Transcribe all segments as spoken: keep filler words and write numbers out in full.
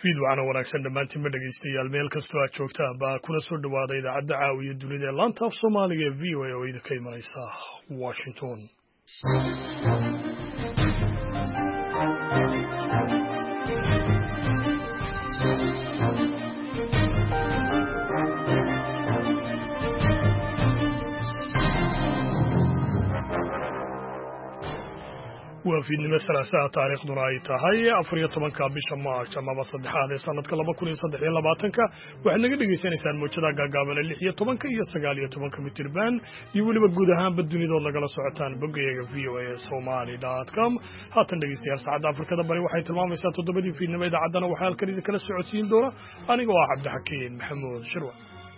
fiidwacana wanaagsan dhammaantiin ma dhegaystayaal meel kastoo aad joogtaan baa kuna soo dhawaada idaacadda caawiya dunida ee laanta af soomaaliga ee v o a oo idinka imanaysa washington waa fiidnimo salaasaha taariikhduna ay tahay afar iyo tobanka bisha maarch amaba saddexaad ee sanadka laba kun iyo saddex iyo labaatanka waxaad naga dhegaysanaysaan mawjadaha gaagaabana lix iyo tobanka iyo sagaal iyo tobanka mitirban iyo weliba guud ahaanba dunidood nagala socotaan boggayaga v o a somali dot com haatan dhegaystayaal saacadda afrikada bari waxay tilmaamaysaa toddobadii fiidnimo idaacaddana waxaa halkan idinkala socodsiin doona anigoo ah cabdixakiin maxamuud shirwa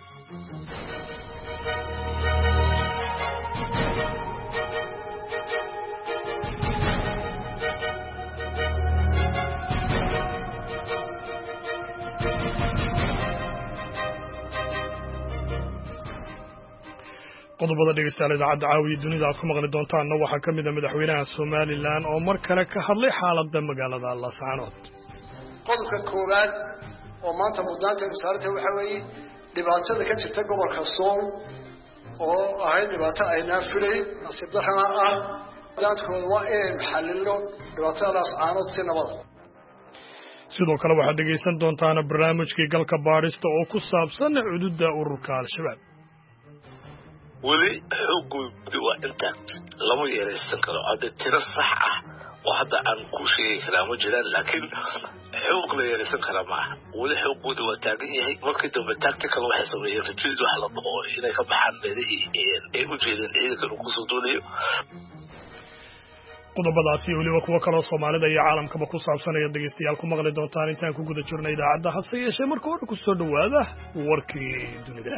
qodobada dhegeystayaal idaacadda caawiya dunida aad ku maqli doontaanna waxaa ka mid a madaxweynaha somalilan oo mar kale ka hadlay xaaladda magaalada laascaanood qodobka koowaad oo maanta mudnaanta wasaarada waxa weeye dhibaatada ka jirta gobolka sool oo ahayd dhibaato aynaa filay nasiib darrana ah daadkooda waa inay xallilo dhibaatada laascaanood si nabada sidoo kale waxaad dhegaysan doontaana barnaamijkii galka baadhista oo ku saabsan cududda ururka al-shabaab weli xoogooda waa intact lama yeeraysan karo hadda tiro sax ah oo hadda aan ku sheegi karaa ma jiraan laakiin xoog la yeeraysan karaa maaha weli xoogooda waa taagan yahay markii dambe tactical waxay sameeyeen retreat wax la dhaho inay ka baxaan meelihii ay u jeedeen ciidankan uu kusoo doonayo qodobadaasi iyo weliba kuwo kaloo soomaalida iyo caalamkaba ku saabsanaya dhegaystayaal ku maqli doontaan intaan ku guda jirna idaacadda hase yeeshee marka hore ku soo dhowaada warkii dunida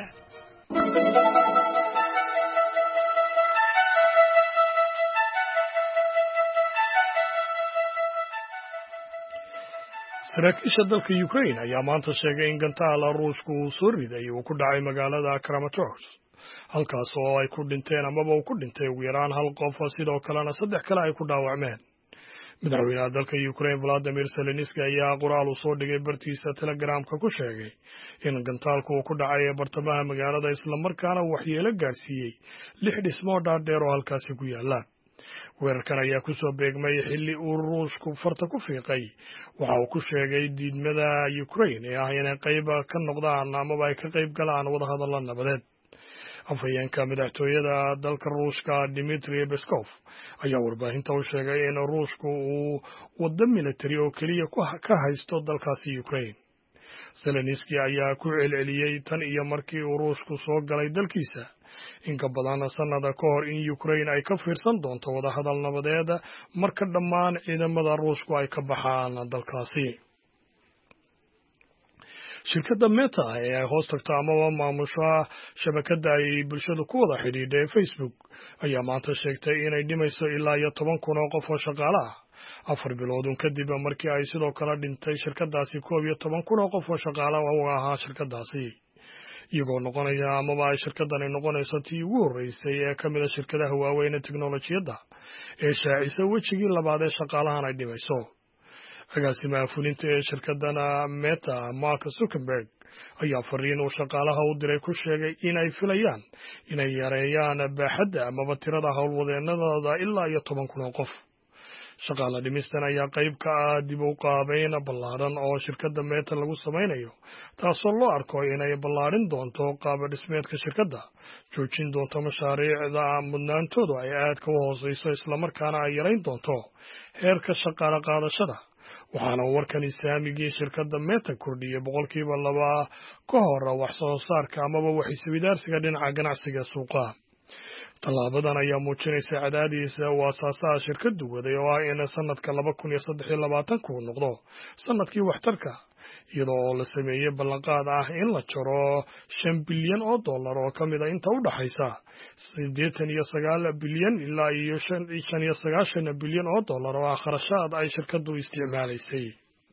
saraakiisha dalka Ukraine ayaa maanta sheegay in gantaala Ruushku uu soo riday uu ku dhacay magaalada Kramatorsk halkaas oo ay ku dhinteen amaba uu ku dhintay ugu yaraan hal qof sidoo kalena saddex kale ay ku dhaawacmeen madaxweynaha dalka Ukraine Volodymyr Zelensky ayaa qoraal uu soo dhigay bartiisa Telegramka ku sheegay in gantaalku uu ku dhacay bartamaha magaalada isla markaana waxyeelo gaarsiiyey lix dhismo dhaadheer oo halkaasi ku yaala weerarkan ayaa ku soo beegmay xilli uu Ruushku farta ku fiiqay waxa uu ku sheegay diidmada Ukraine ee ah inay qayb ka noqdaan amaba ay ka qayb galaan wadahadallo nabadeed afhayeenka madaxtooyada dalka Ruushka Dmitry Peskov ayaa warbaahinta u sheegay in Ruushku uu waddo military oo keliya ka haysto dalkaasi Ukraine Zelensky ayaa ku celceliyey tan iyo markii uu Ruushku soo galay dalkiisa in ka badan sanada ka hor in Ukraine ay ka fiirsan doonto wadahadal nabadeed marka dhammaan ciidamada Ruushku ay ka baxaan dalkaasi shirkadda Meta ee hoos tagta amaba maamusha shabakadda ay bulshadu ku wada xidhiidha ee Facebook ayaa maanta sheegtay inay dhimayso ilaa iyo toban kun oo qof oo shaqaale ah afar biloodun kadib markii ay sidoo kale dhintay shirkaddaasi koob iyo toban kun oo qof oo shaqaale u ahaa shirkaddaasi iyagoo noqonaya amaba ay shirkaddani noqonayso tii ugu horreysay ee ka mid a shirkadaha waaweyn ee teknolojiyadda ee shaacisa wejigii labaad ee shaqaalahan ay dhimayso agaasimaha fulinta ee shirkaddana Meta Mark Zuckerberg ayaa fariin uu shaqaalaha u diray ku sheegay inay filayaan inay yareeyaan baaxadda amaba tirada howlwadeennadooda ilaa iyo toban kun oo qof shaqaale dhimistan ayaa qayb ka ah dib u qaabayn ballaaran oo shirkadda Meta lagu samaynayo taasoo loo arko inay ballaarin doonto qaab dhismeedka shirkadda joojin doonto mashaariicda mudnaantoodu ay aadka u hooseyso islamarkaana ay yarayn doonto heerka shaqaale qaadashada waxaana warkani saamigii shirkadda Meta kordhiyey boqolkiiba laba ka hor wax soo saarka amaba wax isweydaarsiga dhinaca ganacsiga suuqa tallaabadan ayaa muujinaysa cadaadiisa uu aasaasaha shirkaddu waday oo ah in sanadka laba kun iyo saddex iyo labaatanku uu noqdo sanadkii waxtarka iyadoo oo la sameeyey ballanqaad ah in la jaro shan bilyan oo dollar oo ka mid a inta u dhaxaysa siddeetan iyo sagaal bilyan ilaa iyo shan iyo sagaashan bilyan oo dollar oo ah kharashaad ay shirkaddu isticmaalaysay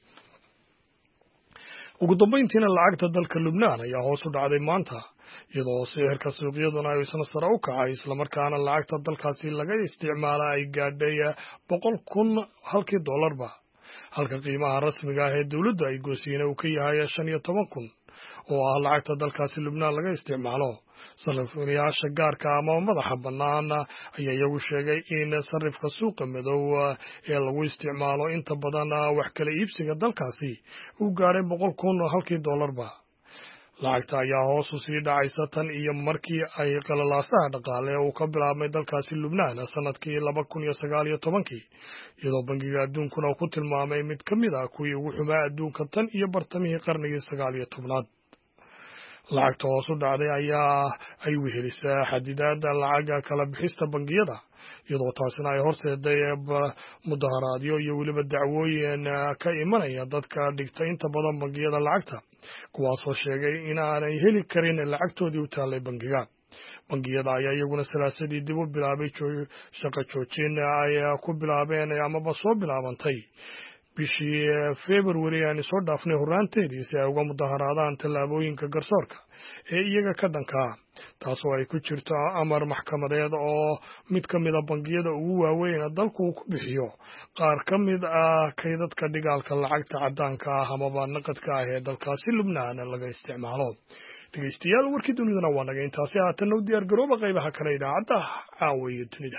ugu dambayntiina lacagta dalka Lubnaan ayaa hoos u dhacday maanta iyadoo sicirka suuqyaduna ay isna sare u kacay islamarkaana lacagta dalkaasi laga isticmaala ay gaadhay boqol kun halkii dollarba halka qiimaha rasmiga ah ee dowladda ay goosiina uu ka yahay shan iyo toban kun oo ah lacagta dalkaasi Lubnaan laga isticmaalo. sariflayaasha gaarka ama madaxa bannaan ayaa iyagu sheegay in sarifka suuqa madow ee lagu isticmaalo inta badan wax kala iibsiga dalkaasi uu gaaray boqol kun halkii dollarba. lacagta ayaa hoos u sii dhacaysa tan iyo markii ay qalalaasaha dhaqaale uu ka bilaabmay dalkaasi Lubnaan sanadkii laba kun iyo sagaal iyo tobankii, iyadoo bangiga adduunkuna uu ku tilmaamay mid ka mid ah kuwii ugu xumaa adduunka tan iyo bartamihii qarnigii sagaal iyo tobnaad. lacagta hoos u dhacday ayaa ay wehelisaa xadidaadda lacagga kala bixista bangiyada, iyadoo taasina ay horseeday mudaharaadyo iyo weliba dacwooyin ka imanaya dadka dhigta inta badan bangiyada lacagta, kuwaasoo sheegay in aanay heli karin lacagtoodii u taallay bangiga. bangiyada ayaa iyaguna salaasadii dib u bilaabay shaqo joojin ay ku bilaabeen amaba soo bilaabantay bishii February aan soo dhaafnay horraanteedii si ay uga mudaharaadaan tallaabooyinka garsoorka ee iyaga ka dhanka, taasoo ay ku jirto amar maxkamadeed oo mid ka mid a bangiyada ugu waaweyn dalku uu ku bixiyo qaar ka mid ah kaydadka dhigaalka lacagta caddaanka ah amaba naqadka ah ee dalkaasi Lubnaan laga isticmaalo. dhegeystayaal, warkii dunidana waa naga intaasi. haatan u diyaar garooba qaybaha kale idaacadda caawa iyo dunida.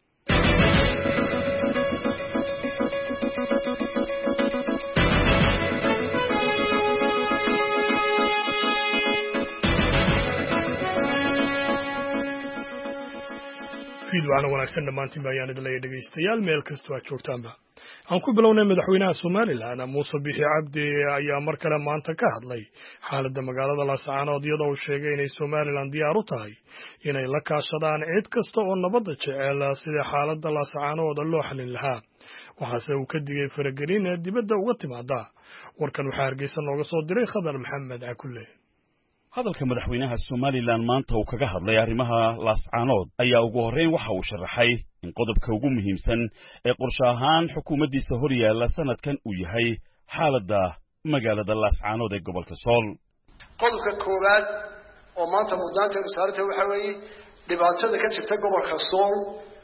fiidwacna wanaagsan dhammaantiin bayaan idin leeyahay dhegeystayaal meel kastoo aad joogtaanba. aan ku bilownay madaxweynaha Somaliland Muuse Biixi Cabdi ayaa mar kale maanta ka hadlay xaaladda magaalada Laascaanood, iyadoo uu sheegay inay Somaliland diyaar u tahay inay la kaashadaan cid kasta oo nabadda jecel sidii xaaladda Laascaanood loo xalin lahaa. waxaase uu ka digay faragelin dibadda uga timaada. warkan waxaa Hargeysa nooga soo diray Khadar Maxamed Cakulle. hadalka madaxweynaha Somaliland maanta uu kaga hadlay arrimaha Laascaanood ayaa ugu horreyn waxa uu sharaxay in qodobka ugu muhiimsan ee qorshe ahaan xukuumaddiisa hor yaalla sanadkan uu yahay xaaladda magaalada Laascaanood ee gobolka Sool. qodobka koowaad oo maanta mudnaanta wasaaradda waxa weeye dhibaatada ka jirta gobolka Sool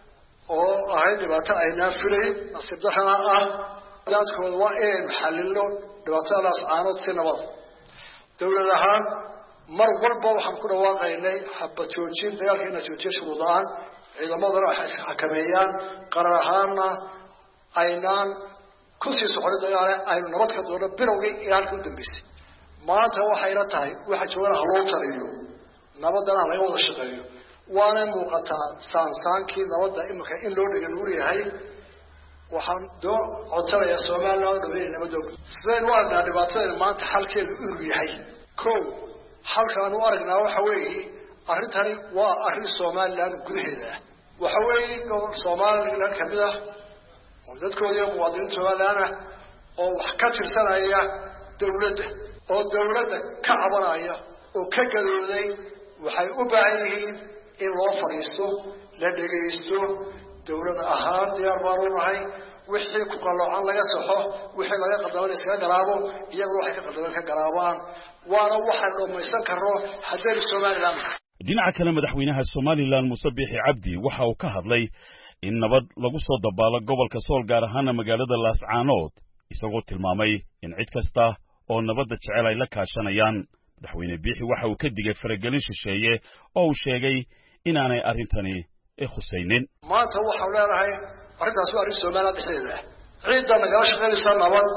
oo ahayd dhibaato aynaan filayn, nasiib darrana ah dadkooda waa in xalilo dhibaatada Laascaanood si nabad. dowlad ahaan mar walba waxaan ku dhawaaqaynay xabad joojin, dagaalka inay joojiyo shuruud la'aan, ciidamadana waxay xakameeyaan, qarar ahaanna aynaan ku sii soconin dagaale aynu nabad ka doonno bilowgii ilaa halkii u dambeysay. maanta waxayna tahay waxa joogana ha loo taliyo, nabaddana laga wada shaqeeyo. waana muuqataa saansaankii nabadda imika in loo dhega nuur yahay. waxaan doo codsanayaa Somaliland oo dhaweeyay nabadda. sideen u aragnaa dhibaatada maanta xalkeedu inuu yahay kow halkaan u aragnaa waxa weeye arrintani waa arrin Somaliland gudaheeda ah. waxa weeye gobol Somaliland ka mid ah oo dadkooda muwaadiniin Somaliland ah oo wax ka tirsanaya dowladda oo dowladda ka cabanaya oo ka gadooday. waxay u baahan yihiin in loo fadhiisto, la dhegeysto. dowlad ahaan diyaar baan u nahay wixii ku qaloocan laga saxo, wixii laga qadaban iska galaabo, iyagoo waxay ka qadaban ka galaabaan. waana waxaan dhammaysan karno haddii Somaliland. dhinaca kale madaxweynaha Somaliland Muuse Biixi Cabdi waxa uu ka hadlay in nabad lagu soo dabaalo gobolka Sool gaar ahaan magaalada Laascaanood, isagoo tilmaamay in cid kasta oo nabadda jecel ay la kaashanayaan. madaxweyne Biixi waxa uu ka digay faragelin shisheeye oo uu sheegay inaanay arrintani ee khusaynin. maanta waxaan leenahay arrintaas waa arrin Somaliland dhexdeeda ah. ciidda nagala shaqeynaysa nabad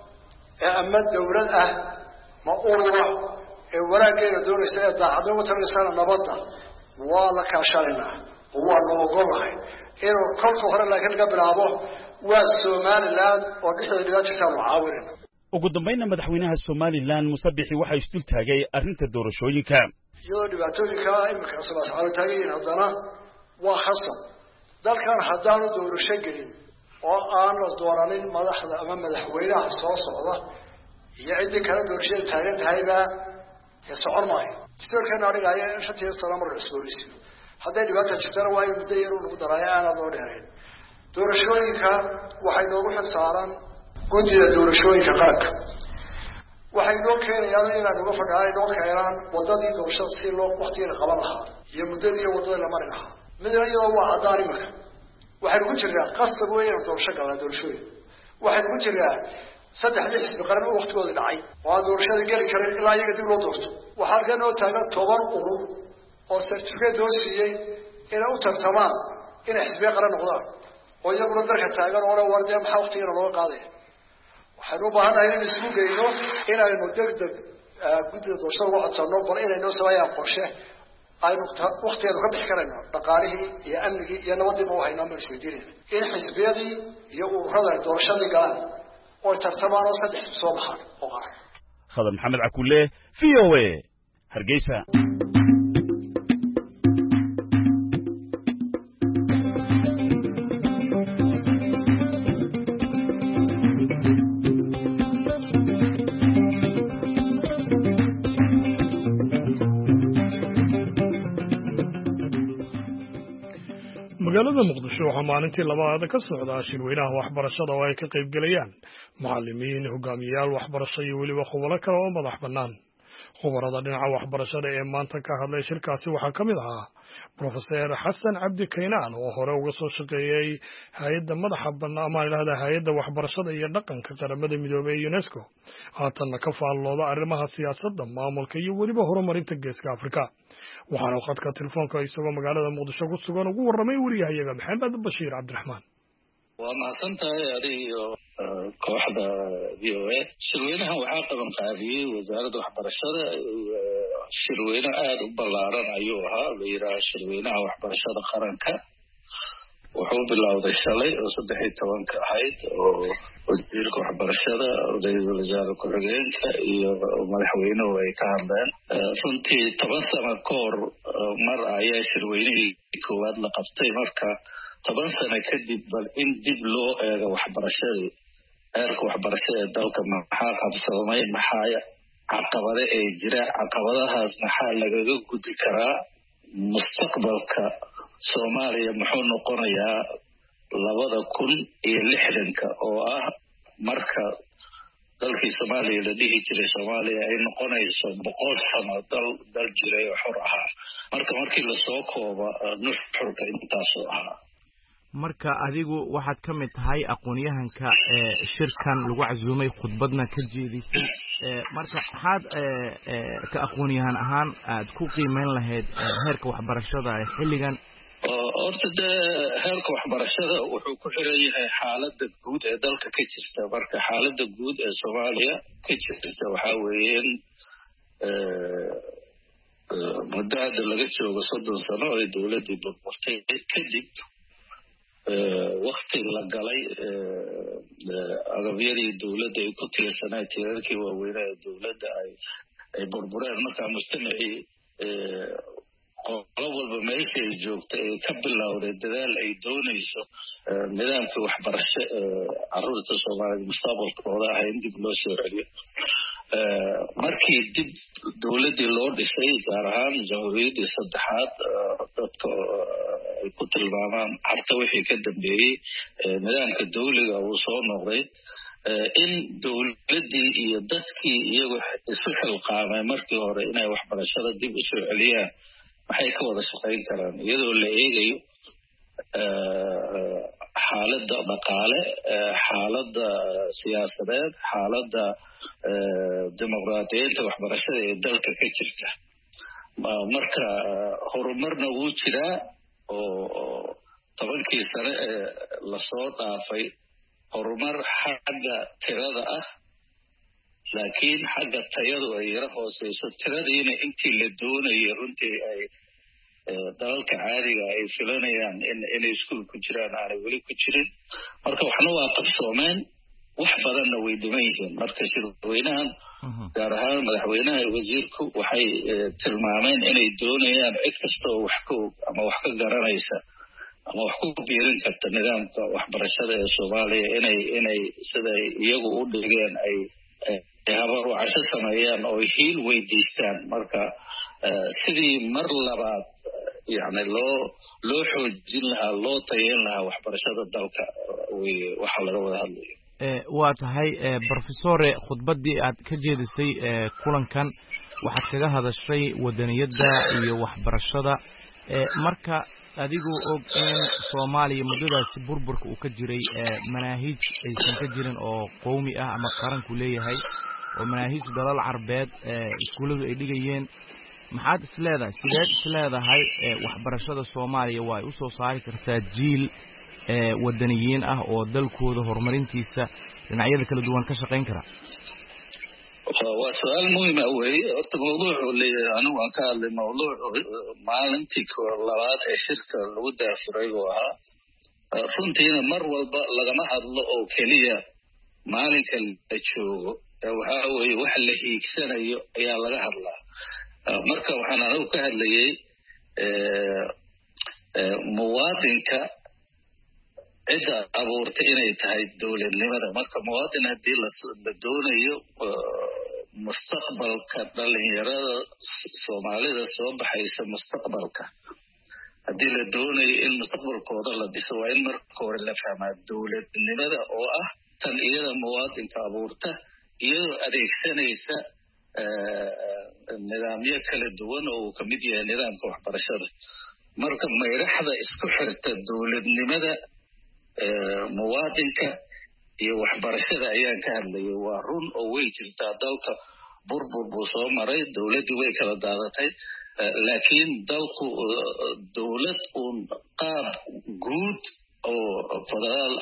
ee ama dowlad ah ma urura ee wanaaggeena doonaysa ee daacadnimo talaysa nabadda waa la kaashanaynaa oo waa loo ogolahay inuu kolka hore laakiin laga bilaabo waa Somaliland oo dhexdeeda dhibaatada la caawinayna. ugu dambeynna madaxweynaha Somaliland Muuse Biixi waxa uu istul taagay arrinta doorashooyinka. iyo dhibaatooyinka imika Soomaaliya taageen haddana waa khasab dalkan haddaanu doorasho gelin oo aan la dooranin madaxda ama madaxweynaha soo socda iyo cidii kale doorashada taagan tahayba ee socon maayo. sidoo adhigaya in shantii sano mar cusboonaysiyo hadday dhibaato jirtana waa in muddo yar lagu daraayo aanad loo dheerayn. doorashooyinka waxay noogu xil saaran guddiga doorashooyinka qaranka. waxay noo keenayaan inaan uga fadhiyo inoo keenaan wadadii doorashada si loo waqtigeeda qaban lahaa iyo muddadii wadada la mari lahaa. midna iyadoo waa caddaan imika waxaynu ku jirnaa qasab weyn oo doorasho galaa doorashooyin waxay ku jiraan saddex lix xisbi qaran oo waqtigooda dhacay oo doorashada gali karin ilaa iyaga dib loo doorto waxaa halkan oo taagan toban urur oo certificate loo siiyey inay u tartamaan inay xisbi qaran noqdaan oo iyaguna dalka taagan oo warday maxaa waqtigeena looga qaadaya waxaan u baahanahay in isku geyno inaynu degdeg guddiga doorashada uga codsano bal inaynu sameeyaan qorshe aynu waqtigeena ka bixi karayno dhaqaalihii iyo amnigii iyo nabadiiba u haynaa ma isweydiinayna in xisbiyadii iyo ururada doorashadii galaan oo tartamaan oo saddex xisbi soo baxaan oo qaran khadar maxamed cakulle v o a hargeysa magaalada muqdisho waxaa maalintii labaad ka socdaa shirweynaha waxbarashada oo ay ka qayb galayaan macallimiin hogaamiyayaal waxbarasho iyo weliba khubaro kale oo madax bannaan khubarada dhinaca waxbarashada ee maanta ka hadlay shirkaasi waxaa ka mid ahaa brofeser xasan cabdi kaynaan oo hore uga soo shaqeeyey hay-adda madaxa bannaan ama idhahda hay-adda waxbarashada iyo dhaqanka qaramada midoobey ee unesco haatanna ka faallooda arrimaha siyaasadda maamulka iyo weliba horumarinta geeska afrika waxaana khadka telefoonka isagoo magaalada muqdisho ku sugan ugu warramay wariyahayaga maxamed bashiir cabdiraxmaan waa mahadsan tahay adi iyo kooxda v o a shirweynahan waxaa qaban qaabiyey wasaaradda waxbarashada shirweyne aada u ballaaran ayuu ahaa la yidhaaha shirweynaha waxbarashada qaranka wuxuu bilowday shalay oo saddex iyo tobanka ahayd oo wasiirka waxbarashada ra-iisul wasaare ku-xigeenka iyo madaxweynuhu ay ka hadleen runtii toban sano ka hor mar ayaa shirweynihii koowaad la qabtay marka toban sano kadib bal in dib loo eego waxbarashadii heerka waxbarashada ee dalka maxaa qabsoomay maxaa caqabade ee jira caqabadahaas maxaa lagaga gudi karaa mustaqbalka soomaaliya muxuu noqonayaa labada kun iyo lixdanka oo ah marka dalkii soomaaliya la dhihi jiray soomaaliya ay noqonayso boqol sano dal dal jiray oo xor ahaa marka markii lasoo kooba nuxurka intaasoo ahaa marka adigu waxaad ka mid tahay aqoon-yahanka shirkan lagu casuumay khudbadna ka jeedisay marka maxaad ka aqoon-yahan ahaan aad ku qiimeyn lahayd heerka waxbarashada ee xilligan horta dee heerka waxbarashada wuxuu ku xiran yahay xaaladda guud ee dalka ka jirta marka xaaladda guud ee soomaaliya ka jirta waxaa weeye in muddo hadda laga joogo soddon sano oo ay dowladdii burburtay kadib wakti la galay agabyadii dowladda ay ku tiirsanay tiirarkii waaweynaa ee dowladda ay ay burbureen markaa mujtamacii qolo walba meesha ay joogta ee ka bilowday dadaal ay doonayso nidaamkii waxbarasho ee carruurta soomaaliyed mustaqbalkooda ah in dib loo soo celiyo markii dib dowladdii loo dhisay gaar ahaan jamhuuriyaddii saddexaad dadka ay ku tilmaamaan carta wixii ka dambeeyey nidaamka dawliga uu soo noqday in dowladdii iyo dadkii iyagu isu xilqaamay markii hore inay waxbarashada dib u soo celiyaan maxay ka wada shaqayn karaan iyadoo la eegayo xaaladda dhaqaale xaaladda siyaasadeed xaaladda dimuqraadiyiinta waxbarashada ee dalka ka jirta marka horumarna wuu jiraa oo tobankii sane ee lasoo dhaafay horumar xagga tirada ah laakiin xagga tayadu ay yaro hooseyso tiradiina intii la doonayay runtii ay dalalka caadiga ay filanayaan in inay iskuul ku jiraan aanay weli ku jirin marka waxna waa qabsoomeen wax badanna way dhiman yihiin marka shirweynahan gaar ahaan madaxweynaha iyo wasiirku waxay tilmaameen inay doonayaan cid kasta oo wax ka og ama wax ka garanaysa ama wax ku biirin karta nidaamka waxbarashada ee soomaaliya inay inay siday iyagu u dhigeen ay habar wacasho sameeyaan oo hiil weydiistaan marka sidii mar labaad yani loo loo xoojin lahaa loo tayeyn lahaa waxbarashada dalka wey waxaa laga wada hadlaya waa tahay brofesore khudbaddii aad ka jeedisay kulankan waxaad kaga hadashay wadaniyadda iyo waxbarashada marka adigoo og in Soomaaliya muddadaasi burburka uu ka jiray manaahij aysan ka jirin oo qowmi ah ama qaranku leeyahay oo manaahij dalal carbeed iskuuladu ay dhigayeen maxaad isleedahay sideed isleedahay waxbarashada Soomaaliya way u soo saari kartaa jiil wadaniyiin ah oo dalkooda horumarintiisa dhinacyada kala duwan ka shaqeyn kara waa su'aal muhiim ah weey horta mawduucu leeyahay anigu aan ka hadlay mawduucu maalintii labaad ee shirka lagu daafuray oo ahaa runtiina mar walba lagama hadlo oo keliya maalinka la joogo waxaa weeye wax la hiigsanayo ayaa laga hadlaa marka waxaan anigu ka hadlayay muwaadinka cidda abuurtay inay tahay dowladnimada marka muwaadin haddii la doonayo mustaqbalka dhalinyarada soomaalida soo baxaysa mustaqbalka haddii la doonayo in mustaqbalkooda la dhiso waa in marka hore la fahmaa dowladnimada oo ah tan iyada muwaadinka abuurta iyadoo adeegsanaysa nidaamyo kala duwan oo uu ka mid yahay nidaamka waxbarashada marka mayraxda isku xirta dowladnimada muwaadinka iyo waxbarashada ayaan ka hadlayay waa run oo way jirtaa dalka burbur buu soo maray dowladdii way kala daadatay laakiin dalku dowlad uun qaab guud oo federaal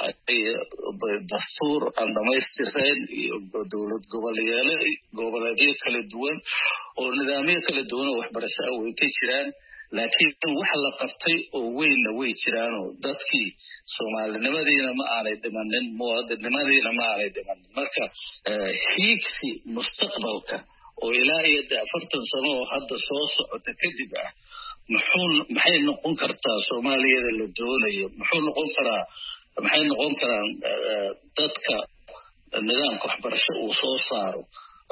dastuur aan dhamaystireen iyo dowlad goboleyaale goboleedyo kala duwan oo nidaamyo kala duwan oo waxbarasho ah way ka jiraan laakiin wax la qabtay oo weynna way jiraan oo dadkii soomaalinimadiina ma aanay dhimanin muwaadinimadiina ma aanay dhimanin marka hiigsi mustaqbalka oo ilaa iyo afartan sano oo hadda soo socota kadib ah muxuu maxay noqon kartaa soomaaliyada la doonayo muxuu noqon karaa maxay noqon karaan dadka nidaamka waxbarasho uu soo saaro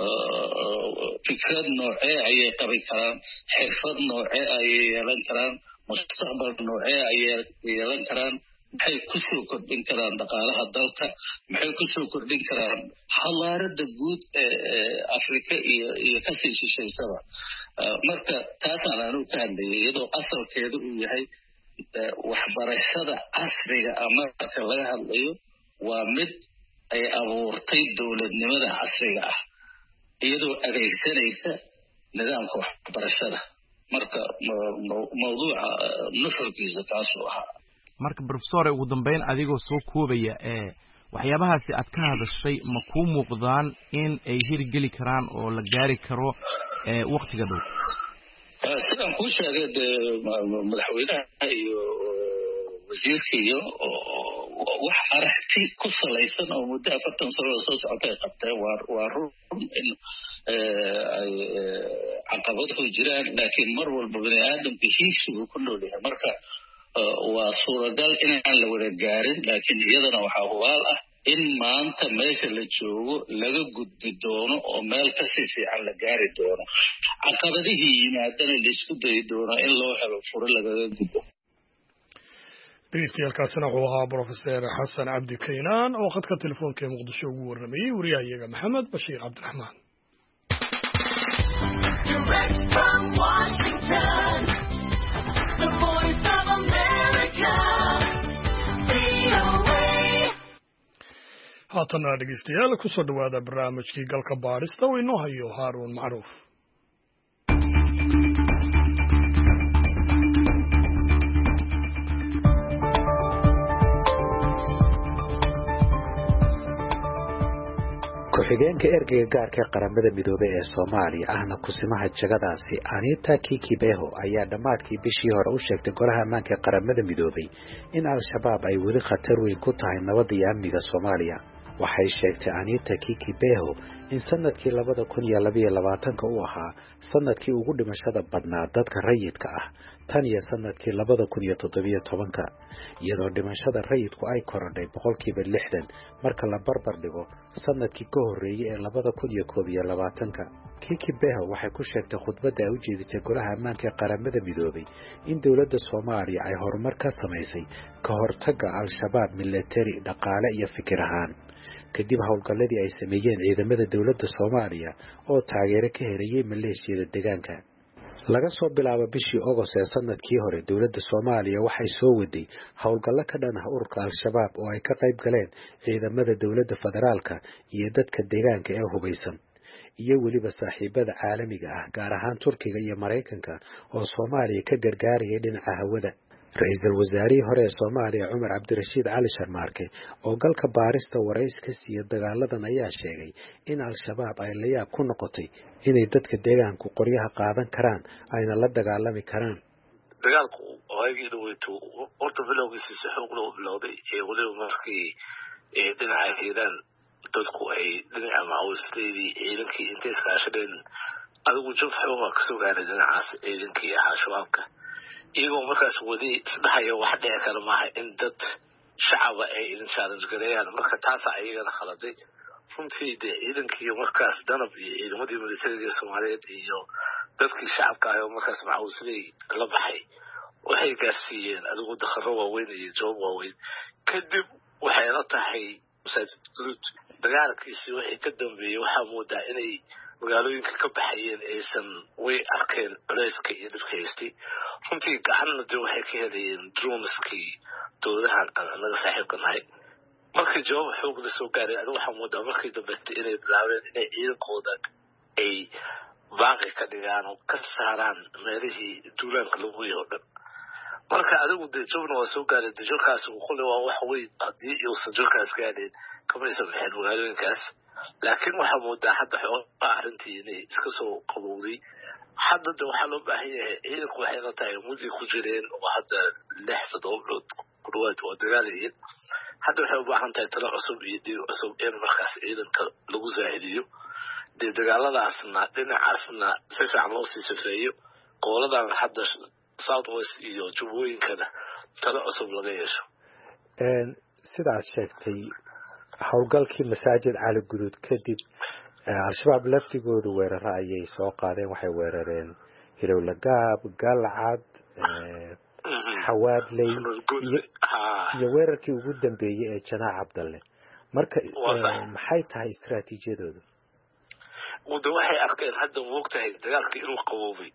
fikrad noocee ayay qabi karaan xirfad noocee ayay yeelan karaan mustaqbal noocee ayay yeelan karaan maxay kusoo kordhin karaan dhaqaalaha dalka maxay kusoo kordhin karaan xalaaradda guud ee afrika iyo iyo kasii shishaysaba marka taasaan aanu ka hadlayay iyadoo asalkeedu uu yahay waxbarashada casriga ama marka laga hadlayo waa mid ay abuurtay dowladnimada casriga ah iyadoo adeegsanaysa nidaamka waxbarashada marka mawduuca nuxurkiisa kaasuu ahaa marka professore ugu dambeyn adigoo soo koobaya ee waxyaabahaasi aad ka hadashay ma ku muuqdaan in ay hirgeli karaan oo la gaari karo ee waqtiga dhow sidaan kuu sheegay madaxweynaha iyo wasiirka iyo wax aragti ku salaysan oo muddo afartan sano soo socotay qabteen waa run in ay caqabado jiraan laakiin mar walba bani aadamka hiigsigu ku nool yahay marka waa suuragal inaan la wada gaarin laakiin iyadana waxaa hubaal ah in maanta meesha la joogo laga gudbi doono oo meel kasii fiican la gaari doono caqabadihii yimaadana la isku dayi doono in loo helo furo lagaga gudbo dhegeystayaaalkaasina wuxuu ahaa brofeser xasan cabdi kaynaan oo khadka telefoonka ee muqdisho ugu warramayey wariyahayaga maxamed bashiir cabdiraxmaan haatana dhegeystayaal kusoo dhawaada barnaamijkii galka baadhista oo inoo hayo haaruun macruuf ku-xigeenka ergeyga gaarka ee qaramada midoobey ee soomaaliya ahna kusimaha jagadaasi anita kikibeho ayaa dhammaadkii bishii hore u sheegtay golaha ammaanka ee qaramada midoobey in al-shabaab ay weli khatar weyn ku tahay nabadda iyo amniga soomaaliya waxay sheegtay anita kikibeho in sanadkii labada kun iyo labaiyo labaatanka uu ahaa sanadkii ugu dhimashada badnaa dadka rayidka ah tan iyo sanadkii labada kun iyo toddobiyo tobanka iyadoo dhimashada rayidku ay korodhay boqolkiiba lixdan marka la barbar dhigo sanadkii ka horreeyey ee labada kun iyo koob iyo labaatanka kikibeho waxay ku sheegtay khudbadda ay u jeedisay golaha ammaanka ee qaramada midoobey in dowladda soomaaliya ay horumar ka samaysay ka hortagga al-shabaab milatari dhaqaale iyo fikir ahaan kadib howlgalladii ay sameeyeen ciidamada dowladda soomaaliya oo taageero ka helayay maleeshiyada deegaanka laga soo bilaabo bishii August ee sanadkii hore dowladda Soomaaliya waxay soo waday howlgallo ka dhan ah ururka Al-Shabaab oo ay ka qayb galeen ciidamada dowladda federaalka iyo dadka deegaanka ee hubeysan iyo waliba saaxiibada caalamiga ah gaar ahaan Turkiga iyo Mareykanka oo Soomaaliya ka gargaaraya dhinaca hawada. Ra'iisul Wasaarihii hore ee Soomaaliya Cumar Cabdirashiid Cali Sharmaarke oo galka baarista warayska siiya dagaaladan ayaa sheegay in Al-Shabaab ay la yaab ku noqotay inay dadka deegaanku qoryaha qaadan karaan ayna la dagaalami karaan. dagaalku waagii dhaweyto horta bilowgiisa si xoog loo bilowday ee waliba markii ee dhinaca hiiraan dadku ay dhinaca macawisleedii ciidankii intay iskaashadeen adigu jab xooga ka soo gaaray dhinacaas ciidankii ahaa shabaabka iyagoo markaas wadi isdhahaya wax dhici kara maaha in dad shacaba ay idin challenge gareeyaan marka taasa ayagana khaladay runtii dee ciidankii markaas danab iyo ciidamadii militariga Soomaaliyeed iyo dadkii shacabka ah oo markaas macawisley la baxay waxay gaarsiiyeen adigu dakharo waaweyn iyo joob waaweyn kadib waxay la tahay masaajid dagaalkiisii wixii ka dambeeyey waxaa moodaa inay magaalooyinka ka baxayeen aysan way arkeen culayska iyo dhibka haystay runtii gacanna dee waxay ka helayeen droneski dowladahan anaga saaxiibka nahay markii jawaab xoog la soo gaaray adigu waxaa moodaa markii dambe inay bilaabeen inay ciidankooda ay baaqi ka dhigaan oo ka saaraan meelihii duulaanka lagu yaho dhan marka adigu dee jabna waa soo gaaray dee jirkaas kulle waa wax weyn haddii uusan jirkaas gaadheen kamaysan baxeen magaalooyinkaas laakiin waxaa moodaa hadda xoogaa arrintii inay iska soo qabowday hadda de waxaa loo baahan yahay ciidanku waxay la tahay mudday ku jireen oo hadda lix toddoba bilood ku dhawaad waa dagaalayeen hadda waxay u baahan tahay talo cusub iyo dhiig cusub in markaas ciidanka lagu saacidiyo dee dagaaladaasna dhinacaasna si fiican loo sii safeeyo gooladan hadda south west iyo jubbooyinkana talo cusub laga yeesho sidaad sheegtay howlgalkii masaajid cali guduud kadib Al-Shabaab laftigoodu weeraro ayay soo qaadeen waxay weerareen Hilowlagaab Galcad Xawaadley iyo weerarkii ugu dambeeyay ee Janaac Cabdalle marka maxay tahay istiraatiijiyadoodu wada waxay arkeen hadda moogtahay dagaalkii inuu qaboobay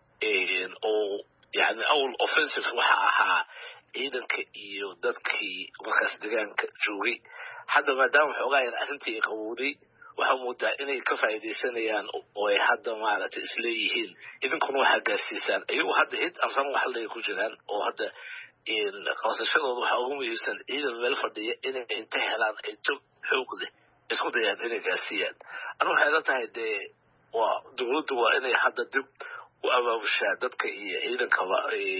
oo yani awl offensive waxa ahaa ciidanka iyo dadkii markaas deegaanka joogay hadda maadaama xoogaa yar arrintii qabowday waxaa moodaa inay ka faa'iidaysanayaan oo ay hadda maaragtay isleeyihiin idinkuna waxaa gaarsiisaan iyagu hadda hid arran wax lay ku jiraan oo hadda qabsashadooda waxaa ugu muhiimsan ciidan meel fadhiya inay inta helaan ay jab xoog leh isku dayaan inay gaarsiiyaan anu waxay la tahay dee waa dowladdu waa inay hadda dib u abaabushaa dadka iyo ciidankaba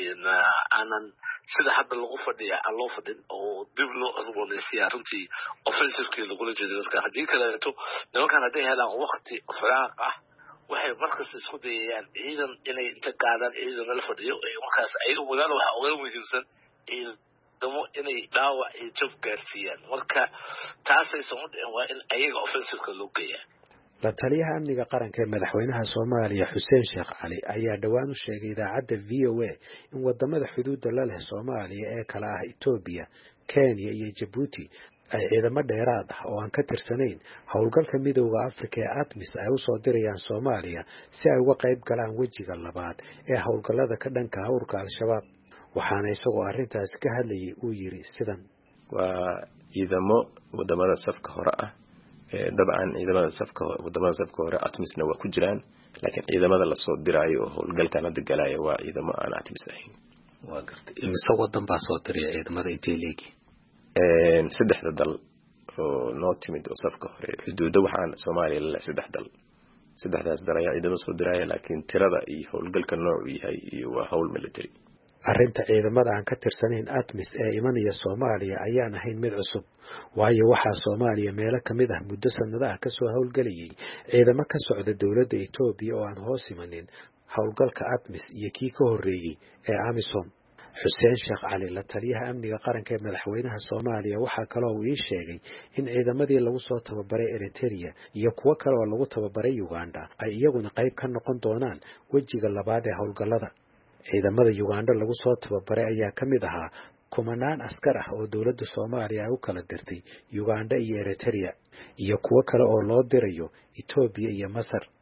aanan sida hadda lagu fadhiya aan loo fadhin oo dib loo cusboonaysiyaa runtii offensivekii lagula jeedo dadka haddii kaleeto nimankan hadday helaan wakti firaaq ah waxay markas isku dayayaan ciidan inay inta gaadaan ciidan meel fadhiyo markaas ayaga magaalo waxaa uga muhiimsan ciidamo inay dhaawac iyo jab gaarsiiyaan marka taasaysan u dhicin waa in ayaga offensiveka loo geeyaa la taliyaha amniga qaranka ee madaxweynaha Soomaaliya Xuseen Sheekh Cali ayaa dhawaan u sheegay idaacadda V O A in wadamada xuduudda la leh Soomaaliya ee kala ah Itoobiya, Kenya iyo Djibouti ay ciidamo dheeraad ah oo aan ka tirsanayn howlgalka midowga Afrika ee ATMIS ay u soo dirayaan Soomaaliya si ay uga qayb galaan wejiga labaad ee howlgallada ka dhanka ah ururka Al-Shabaab waxaana isagoo arrintaas ka hadlayay uu yiri sidan waa ciidamo wadamada safka hore ah dabcan ciidamada safka wadamada safka hore ATMISna waa ku jiraan laakiin ciidamada la soo diraayo oo howlgalkan hadda galaya waa ciidamo aan ATMIS ahayn waa gartay imisa wadan baa soo diray ciidamada intee leegi een saddexda dal oo noo timid oo safka hore xuduudda waxaan Soomaaliya la saddex dal saddexdaas dal ayaa ciidamo soo diraya laakiin tirada iyo howlgalka noocu yahay iyo waa howl military arrinta ciidamada aan ka tirsanayn ATMIS ee imanaya Soomaaliya ayaan ahayn mid cusub waayo waxaa Soomaaliya meelo kamid ah muddo sanadaha ka soo howlgalayay ciidamo ka socda dowladda Itoobiya oo aan hoos imanin howlgalka ATMIS iyo kii ka horeeyay ee AMISOM Xuseen Sheekh Cali la taliyaha amniga qaranka ee madaxweynaha Soomaaliya waxa kale oo uu sheegay in ciidamadii lagu soo tababaray Eritrea iyo kuwa kale oo lagu tababaray Uganda ay iyaguna qayb ka noqon doonaan wejiga labaad ee howlgallada ciidamada Uganda lagu soo tababaray ayaa kamid ahaa kumanaan askar ah oo dowladda Soomaaliya ay u kala dirtay Uganda iyo Eritrea iyo kuwa kale oo loo dirayo Ethiopia iyo Masar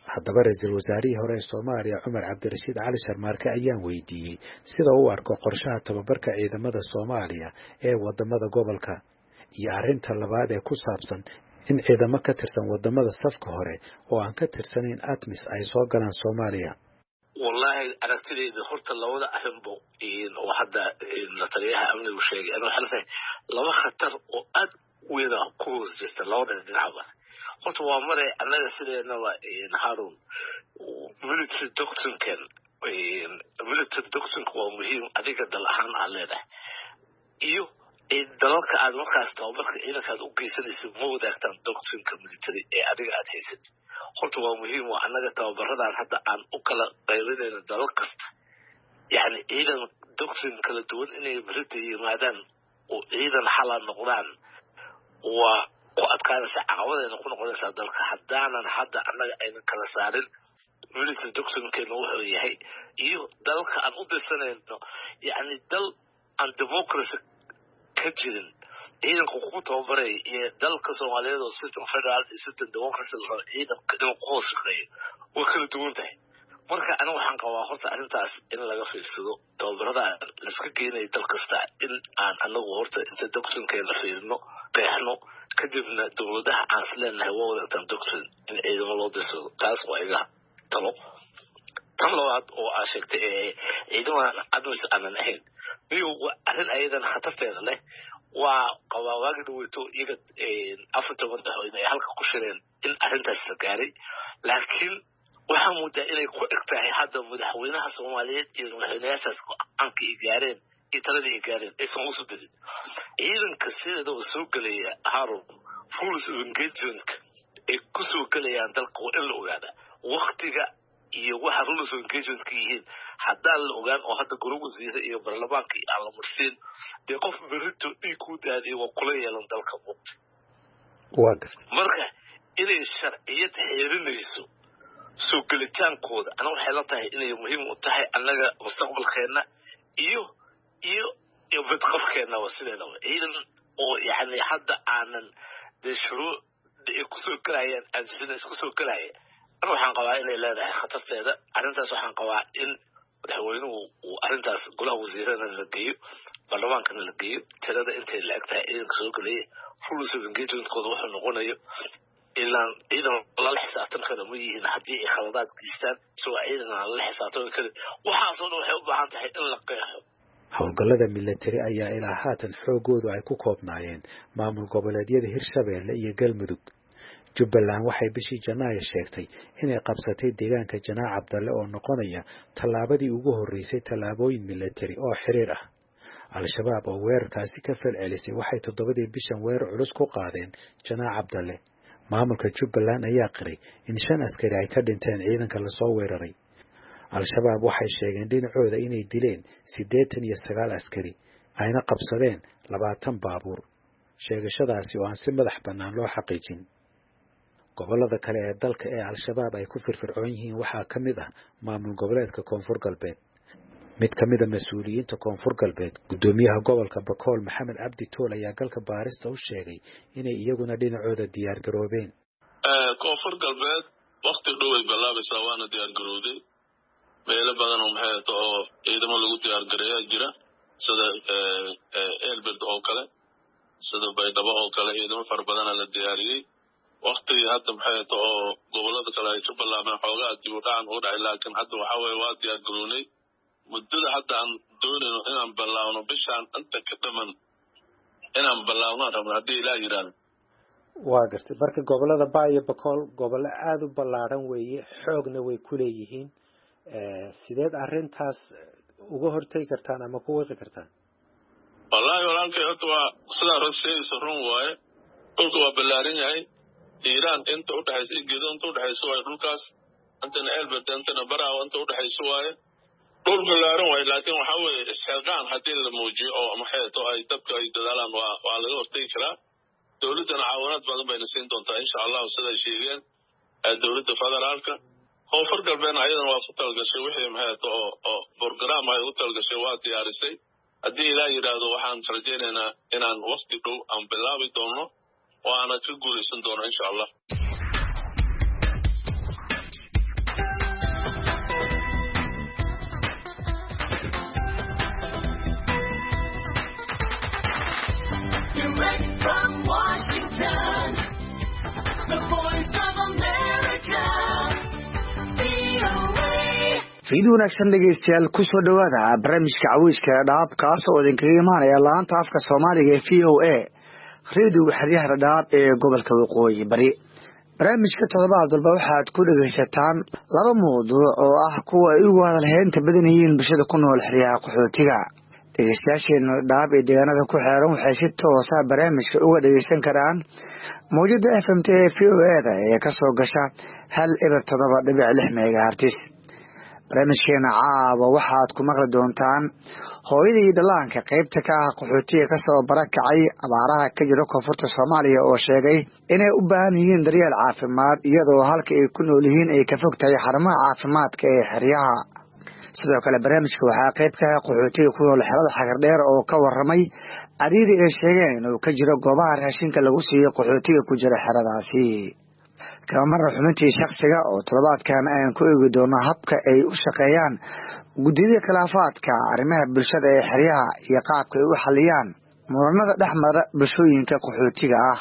haddaba ra-iisul wasaarihii hore ee Soomaaliya Cumar Cabdirashiid Cali Sharmaarke ayaan weydiiyey sida uu arko qorshaha tababarka ciidamada Soomaaliya ee wadamada gobolka iyo arrinta labaad ee ku saabsan in ciidamo ka tirsan wadamada safka hore oo aan ka tirsanayn ATMIS ay soo galaan Soomaaliya. wallahi aragtidayda horta labada arrinbo oo hadda la taliyaha amnigu sheegay anuu xalfay laba khatar oo aad weyn ku jirta labada dhinacba. horta waa maray annaga sideenaba Harun military doctrine kan military doctrine waa muhiim adiga dal ahaan aan leedahay iyo dalalka aad markaas tababarka ciidankaad u geysanaysa ma wadaagtaan doctrineka military ee adiga aad haysatid. horta waa muhiim waa annaga tababaradan hadda aan u kala qaybinayno dalal kasta yani ciidan doctrine kala duwan inay berita yimaadaan oo ciidan xala noqdaan waa ku adkaanaysa caqabadayna ku noqonaysaa dalka haddaanan hadda annaga aynan kala saarin military doctrinekeena wuxuu yahay iyo dalka aan u dirsanayno yani dal aan democracy ka jirin ciidanku ku tababaray iyo dalka Soomaaliyeed oo system federal iyo system democracy loo ciidanka inuu ku hoos shaqeeyo way kala duwan tahay. marka aniga waxaan qabaa horta arrintaas in laga fiirsado tababarada la iska geenayo dal kasta in aan anagu horta inta doctrinekeena fiirino qeexno kadibna dowladaha aan isleenahay waa wadaagtaan doctrine in ciidamo loo dirsado taas waa iga talo. tan labaad oo aan sheegtay ee ciidamada ATMIS aanan ahayn iyo arrin ayadan khatarteeda leh waa qawawaagi dhaweyto iyaga afarta madaxweyne ay halka ku shireen in arrintaas la gaaray laakiin waxaa moodaa inay ku eg tahay hadda madaxweynaha Soomaaliyeed iyo madaxweynayaashaas go-aanka ay gaareen iyo taladii ay gaareen aysan usu dirin ciidanka sideeda oo soo gelaya Harun rules of engagement ay ku soo gelayaan dalka waa in la ogaada waqtiga iyo waxa rules of engagement ka yihiin haddaan la ogaan oo hadda golaha wasiirada iyo baarlamaanka aan la marsiin dee qof berito dhiig ku daadiyo waa kula yeelan dalka muuqda. marka inay sharciyad xeerinayso soo gelitaankooda ana waxay la tahay inay muhiim u tahay annaga mustaqbalkeena iyo iyo iyo badqabkeena waa sideedaba ciidan oo yani hadda aanan dee shuruuc ay kusoo galayaan aan isku soo galaya أنا waxaan qabaa inay leedahay khatarteeda arrintaas waxaan qabaa in madaxweynuhu uu arrintaas golaha wasiirada la geeyo baarlamaankana la geeyo tirada intay la egtahay ciidanka soo gelaya rules of engagement-kooda wuxuu noqonayo ilaan ciidan lala xisaabtankada ma yihiin haddii ay khaladaad geystaan isagoo ciidan aan lala xisaabtami karin waxaasoo dhan waxay u baahan tahay in la qeexo. howlgallada military ayaa ilaa haatan xoogoodu ay ku koobnaayeen maamul goboleedyada Hirshabeelle iyo Galmudug. Jubbaland waxay bishii Janaayo sheegtay inay qabsatay deegaanka Janaac Cabdalle oo noqonaya tallaabadii ugu horeysay tallaabooyin military oo xiriir ah. Al-Shabaab oo weerarkaasi ka falcelisay waxay toddobadii bishan weerar culus ku qaadeen Janaac Cabdalle. Maamulka Jubbaland ayaa qiray in shan askari ay ka dhinteen ciidanka la soo weeraray. Al-Shabaab waxay sheegeen dhinacooda inay dileen siddeetan iyo sagaal askari ayna qabsadeen labaatan baabuur. sheegashadaasi oo aan si madax bannaan loo xaqiijin. gobolada kale ee dalka ee Al-Shabaab ay ku firfircoon yihiin waxaa ka mid ah maamul goboleedka Koonfur Galbeed. mid ka mid ah mas'uuliyiinta Koonfur Galbeed gudoomiyaha gobolka Bakool Maxamed Cabdi Tool ayaa galka baarista u sheegay inay iyaguna dhinacooda diyaar garoobeen. Koonfur Galbeed waqti dhow ay bilaabaysaa waana diyaar garowday meelo badan oo maxay tahay ciidamada lagu diyaar gareeyaa jira sida Elbert oo kale sida Baydhabo oo kale ciidamo far badan la diyaariyay waqti hadda maxay tahay gobolada kale ay ka bilaabeen xoogaa dib u dhacan u dhacay laakiin hadda waxa weeye waa diyaar garownay muddada hadda aan doonayno inaan bilaawno bishaan inta ka dhaman inaan bilaawno rabno haddii ilaa yiraahdo. waa gartay marka gobolada Baa iyo Bakool gobolo aad u ballaaran weeye xoogna way ku leeyihiin sideed arrintaas uga hortay kartaan ama ku waqti kartaan? wallahi walaalkay horta waa sidaa rasayso run waaye dhulka waa ballaaran yahay Iran inta u dhaxaysay geedo inta u dhaxayso waa dhulkaas intana Elbert intana Baraawo inta u dhaxayso waaye dhul ballaaran waaye laakiin waxa weeye isxilqaan haddii la muujiyo oo maxay tahay ay dadka ay dadaalaan waa waa laga hortagi karaa. dawladana caawinaad badan bayna siin doontaa insha Allah sida ay sheegeen dawladda federaalka. Koonfur Galbeed ayadana waa ku talgashay wixii maxay tahay oo program ay u talgashay waa diyaarisay haddii ilaa yiraahdo waxaan rajaynaynaa inaan waqti dhow aan bilaabi doono oo aan ka guuleysan doono insha Allah. fiidyo wanaagsan dhegeystayaal ku soo dhawaada barnaamijka caweyska dhaab kaas oo idinkaga imaanaya laanta afka Soomaaliga ee V O A radio xariyaha dhaab ee gobolka Waqooyi Bari barnaamijka toddobaad walba waxaad ku dhageysataan laba mowduuc oo ah kuwa ay ugu hadalheynta badan yihiin bulshada ku nool xiriyaha qaxootiga dhegeystayaasheena dhaab ee deegaanada ku xeeran waxay si toos ah barnaamijka uga dhageysan karaan mowjada F M T V O A ee ka soo gasha hal eber toddoba dhibic lix megahertz barnaamijkeena caawa waxaad ku maqli doontaan hooyadii dhalaanka qaybta ka ah qaxootiga ka soo barakacay abaaraha ka jira koonfurta Soomaaliya oo sheegay inay u baahan yihiin daryeel caafimaad iyadoo halka ay ku nool yihiin ay ka fog tahay xarumaha caafimaadka ee xeryaha sidoo kale barnaamijka waxaa qayb ka ah qaxootiga ku nool xerada Xagardheer oo ka waramay ariiri ay sheegeen inuu ka jiro goobaha raashinka lagu siiyo qaxootiga ku jira xeradaasi kamarna xubintii shakhsiga oo toddobaadkan aan ku eegi doono habka ay u shaqeeyaan guddida khilaafaadka arrimaha bulshada ee xeryaha iyo qaabka ay u xaliyaan muranada dhexmara bulshooyinka qaxootiga ah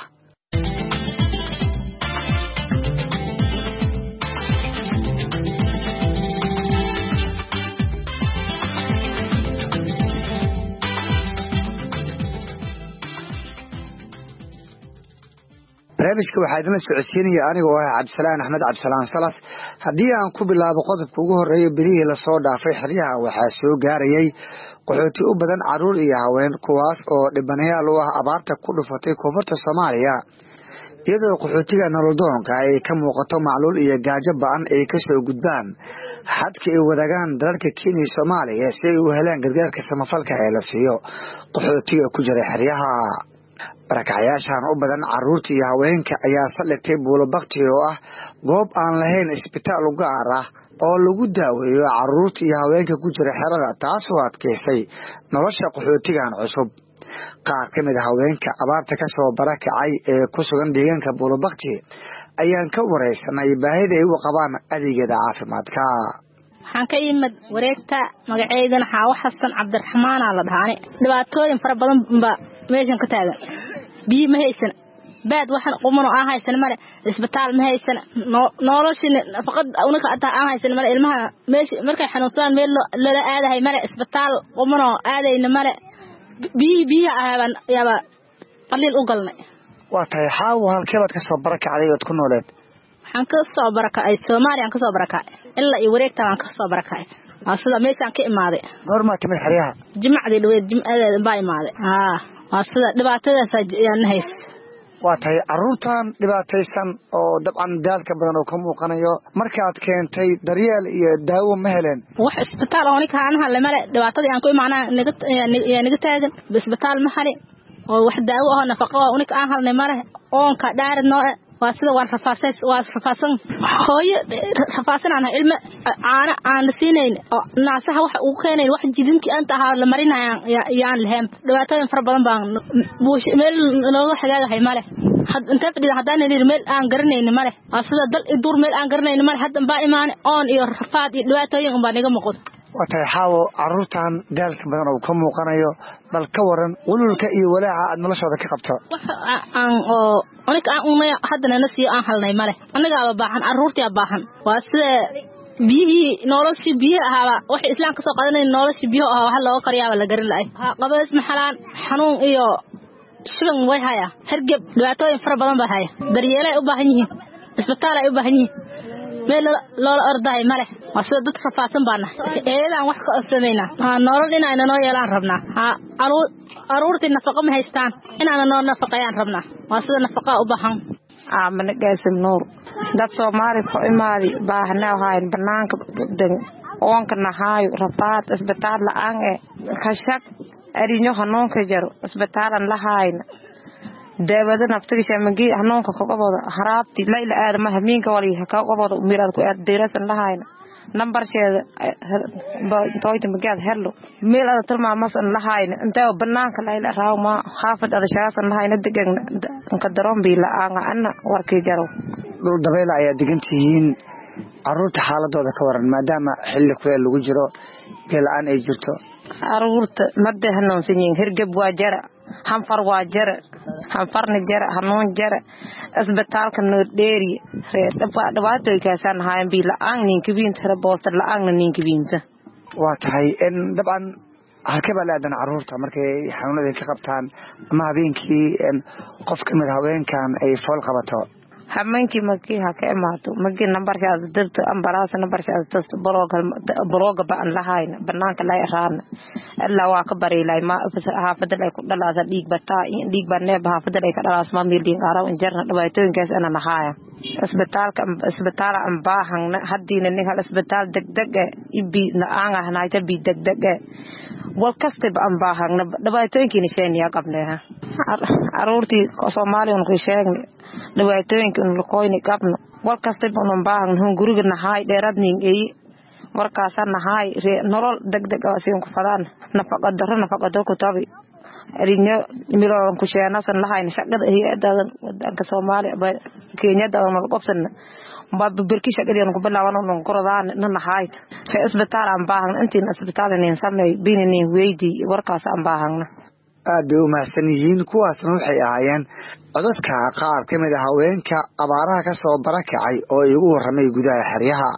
barnaamijka waxaa idin socodsiinaya anigoo ah Cabdisalaan Axmed Cabdisalaan Salas haddii aan ku bilaabo qodobka ugu horeeya birihii la soo dhaafay xeryaha waxaa soo gaarayay qaxooti u badan caruur iyo haween kuwaas oo dhibanayaal u ah abaarta ku dhufatay koonfurta Soomaaliya iyadoo qaxootiga nolodoonka ay ka muuqato macluul iyo gaajo ba'an ay ka soo gudbaan xadka ay wadagaan dalalka Kenya iyo Soomaaliya si ay u helaan gargaarka samafalka ee la siiyo qaxootiga ku jira xeryaha barakacayaashan u badan caruurta iyo haweenka ayaa saldhigtay buulabakti oo ah goob aan lahayn isbitaal u gaar ah oo lagu daaweeyo caruurta iyo haweenka ku jira xerada taasoo adkeysay nolosha qaxootigan cusub qaar ka mid ah haweenka abaarta ka soo barakacay ee ku sugan deegaanka buulabakti ayaan ka wareysanay baahida ay u qabaan adeegyada caafimaadka waxaan ka yimid wareegta magaceedana Xaawo Xasan Cabdiraxmaan la dhahaane dhibaatooyin fara badan ba meeshan ka taagan biyo ma haysan baad waxan qumano aan haysan male isbitaal ma haysan noloshina faqad unaka ata aan haysan male ilmaha meesha markay xanuunsan meel la aadahay male isbitaal qumano aadayna male biyo biyo ahaban yaba qalil u galnay waa tahay Xaawo halkee baad ka soo barakacday oo ku nooleed waxaan ka soo barakacay Soomaaliya ka soo barakacay ilaa iyo wareegta aan ka soo barakacay asada meeshan ka imaaday goorma timid xeryaha jimcadii dhaweed jimcadeeda baa imaaday haa asada dhibaatadaas ayaan hays waa tahay caruurtan dhibaataysan oo dabcan daalka badan oo ka muuqanayo markaad keentay daryeel iyo daawo ma heleen wax isbitaal oo ninka aan hal male dhibaatadii aan ku imaanaa naga naga taagan isbitaal ma hali oo wax daawo ah nafaqo oo ninka aan halnay male oon ka dhaaradno waa sida waan rafaasay waa rafaasan hooyo rafaasan aan ilma caana aan siinayn oo naasaha wax uu keenay wax jidinki anta ahaa la marinayaan yaan lahayn dhibaatooyin fara badan baan buush meel looga xagaagahay male had inta fadhida hadaan meel aan garanayn male asida dal idur meel aan garanayn male hadda baa imaan oon iyo rafaad iyo dhibaatooyin baa naga muuqdo waa tahay Xaawo caruurtan daalka badan oo ka muuqanayo bal ka waran walulka iyo walaaca aad noloshooda ka qabto aan oo aniga aan unay hadana nasiyo aan halnay male aniga aba baahan caruurtii baahan waa sida biyihii noloshii biyo ahaaba wax islaam ka soo qadanay noloshii biyo ah waxa loo qariyaa la garin laay qabays maxalaan xanuun iyo shiban way haya hargab dhibaatooyin fara badan baa haya daryeelay u baahan yihiin isbitaal ay u baahan yihiin meel loo orday male wasoo dad rafaasan baana eedaan wax ka sameeyna nolol inayna noo yeelaan rabnaa ha aruurtii nafaqo ma haystaan inaana noo nafaqayaan rabnaa wasoo nafaqo u baahan aamana gaasim nuur dad Soomaali ku imaadi baahna hayn banaanka gabdhan oonka nahaayo rafaad isbitaal la'aan ee khashab ariño hanuunka jaro isbitaalan la hayn daawada naftiisa magi hanuunka ka qabado haraabti layla aadama hamiinka wali ka qabado mirad ku aad deerasan la hayn number sheeda tooyta magaad hello meel aad tilmaamas la hayn inta banaanka layla raawma xaafad ada shaasan la hayn degan ka daroon bi la aan ana warkii jaro dul dabayl ayaa digantihiin caruurta xaaladooda ka waran maadaama xilli kuleel lagu jiro bilaan ay jirto aruurta madda hanuunsanyiin hirgab waa jara hanfar waa jara hanfarna jara hanuun jara isbitaalka noo dheeri dhibaatooyinkaasaan ahaayeen bii la-aan ninkibiinta hore boosta la-aanna ninkibiinta waa tahay dabcan halkee baa la-aadan caruurta markay xanuunada ka qabtaan ama habeenkii qof ka mid haweenkan ay fool qabato habeenkii markii ha ka imaato markii nambarshaada dabta ambalaasa nambarshaada tasto balooga baan lahayna banaanka la yaraana ilaa waa ka bariilay ma xaafadda ay ku dhalaasa dhiig bataa dhiig baa neeb xaafadda ay ka dhalaas ma miilin qaaraw injarna dhibaatooyinkaas ana lahaaya isbitaalka isbitaal aan baahan haddiina nin hal isbitaal degdeg ibi aan ahnayta bi degdeg wal kasta aan baahan dhibaatooyinkiina sheeniya qabneeha aruurtii Soomaaliya ku sheegnay dhibaatooyinka in la qoyni qabno wal kasta baan baahan hun guriga nahay dheerad nin ay warkaas nahay nolol degdeg ah si ku fadaan nafaqa darro nafaqa darro ku tabi rinyo miloon ku sheenasan lahayn shaqada hay'adda wadanka Soomaaliya Kenya dawlad mal qabsan ba birki shaqadii ku bilaaban oo qoradaan nahay fa isbitaal aan baahan intii isbitaal inaan sameey biineen weydii warkaas aan baahan aad u mahadsan yihiin kuwaasna waxay ahaayeen codadka qaar ka mid ah haweenka abaaraha ka soo barakacay oo igu waramay gudaha xeryaha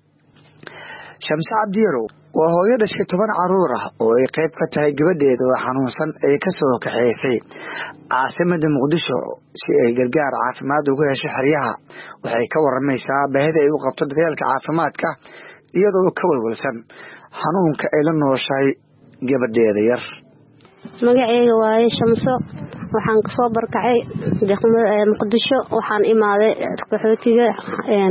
Shamsi Abdiiro waa hooyo dhashay toban caruur ah oo ay qayb ka tahay gabadheeda oo xanuunsan ay ka soo kaxeysay caasimada Muqdisho si ay gargaar caafimaad ugu hesho xeryaha waxay ka waramaysaa baahida ay u qabto daryeelka caafimaadka iyadoo ka walwalsan xanuunka ay la nooshay gabadheeda yar magacayga waaye Shamso waxaan ka soo barkacay Muqdisho waxaan imaaday qaxootiga een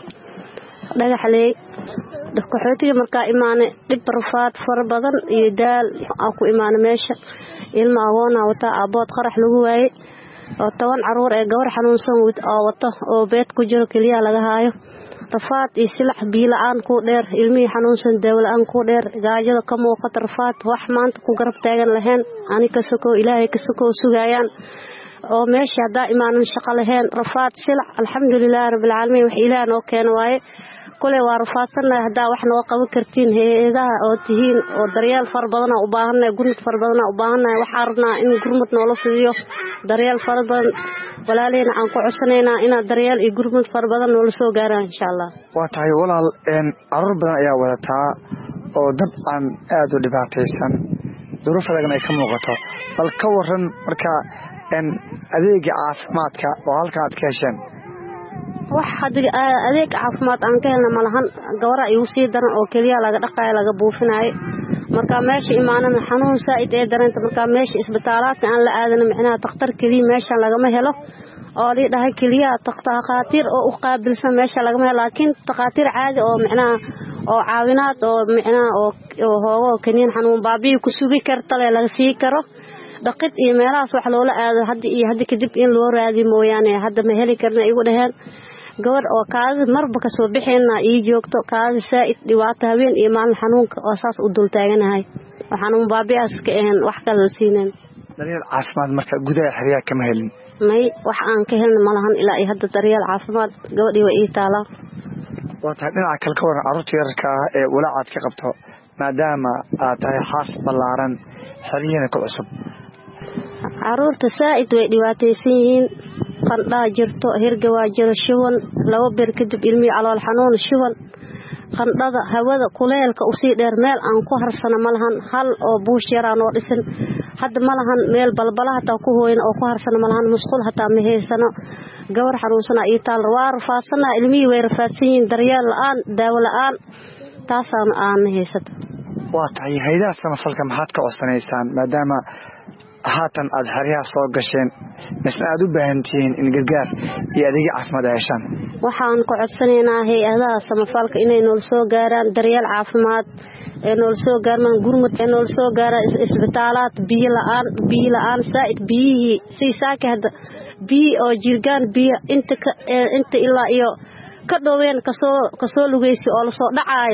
dhagaxley qaxootiga markaa imaanay dib rafaad far badan iyo daal aan ku imaanay meesha ilma agoona wata abood qarax lagu waayay oo toban caruur ee gabar xanuunsan oo wato oo beed ku jiro kaliya laga haayo rafaad iyo silax biilaan ku dheer ilmii xanuunsan dawlaan ku dheer gaajada ka muuqata rafaad wax maanta ku garab taagan lahayn ani ka soko ilaahay ka soko sugayaan oo meesha hada imaanan shaqo lahayn rafaad silax alxamdulillaah rabbil caalamiin wax ilaahay noo keenay waaye kule waa rafaadsanay hada wax noo qaban kartiin heedaha oo tihiin oo daryeel far badan u baahanay gurmad far badan u baahanay waxa arnaa in gurmad noo la fidiyo daryeel far badan walaalina aan ku codsanaynaa in daryeel iyo gurmad far badan noo la soo gaaraan insha Allah waa tahay walaal een caruur badan ayaa wadataa oo dabcan aad u dhibaataysan duruuf adag ay ka muuqato bal ka waran marka een adeega caafimaadka oo halkaad ka hesheen wax adeeg caafimaad aan ka helna malahan gabara ay u sii daran oo kaliya laga dhaqaay laga buufinaay marka meesha imaanana xanuun saaid ee dareenta marka meesha isbitaalaadka aan la aadan macnaha dhakhtar kaliya meesha laga ma helo oo li dhahay kaliya dhaqaatiir oo u qaabilsan meesha laga ma helo laakiin dhaqaatiir caadi oo macnaha oo caawinaad oo macnaha oo hoogo kaniin xanuun baabiyo ku sugi karta laga sii karo dhaqid iyo meelahaas wax loola aado hadii iyo hadii kadib in loo raadi mooyaane hadda ma heli karna igu dhahaan gabadh oo kaadi marba ka soo bixina ii joogto kaadi saaid dhibaato habeen iyo maalin xanuunka oo saas u dul taaganahay waxaan u baabi'as ka ahayn wax kale siineen daryeel caafimaad marka gudaha xiriya kama helin may wax aan ka helin malahan ilaa ay hadda daryeel caafimaad gabadhii way ii taalaa waa tahay dhinaca kale ka waran carruurta yarka ah ee walaacaad ka qabto maadaama aad tahay xaas ballaaran xeriyada ku cusub carruurta saaid way dhibaataysan yihiin qandhaa jirto hirga waa jiro shuban laba bir kadib ilmii calool xanuun shuban qandhada hawada kuleelka u sii dheer meel aan ku harsana malahan hal oo buush yaraan oo dhisan hadda malahan meel balbala hataa ku hooyna oo ku harsana malahan musqul hataa ma haysano gabar xanuunsana iyo taal waa rafaasana ilmii way rafaadsan yihiin daryeel la'aan daawo la'aan taasaan aan haysato waa tahay hay'adaha samafalka maxaad ka codsanaysaan maadaama haatan aad xeryaha soo gasheen misna aad u baahan tihiin in gargaar iyo adeeg caafimaad ay heshaan waxaan ku codsanaynaa hay'adaha samafalka inay nool soo gaaraan daryeel caafimaad ee nool soo gaarmaan gurmad ee nool soo gaara isbitaalaad biyo la'aan biyo la'aan saaid biyihii si saaka hadda biyo oo jirgaan biyo inta inta ilaa iyo ka dhoween kasoo kasoo lugaysi oo la soo dhacaayo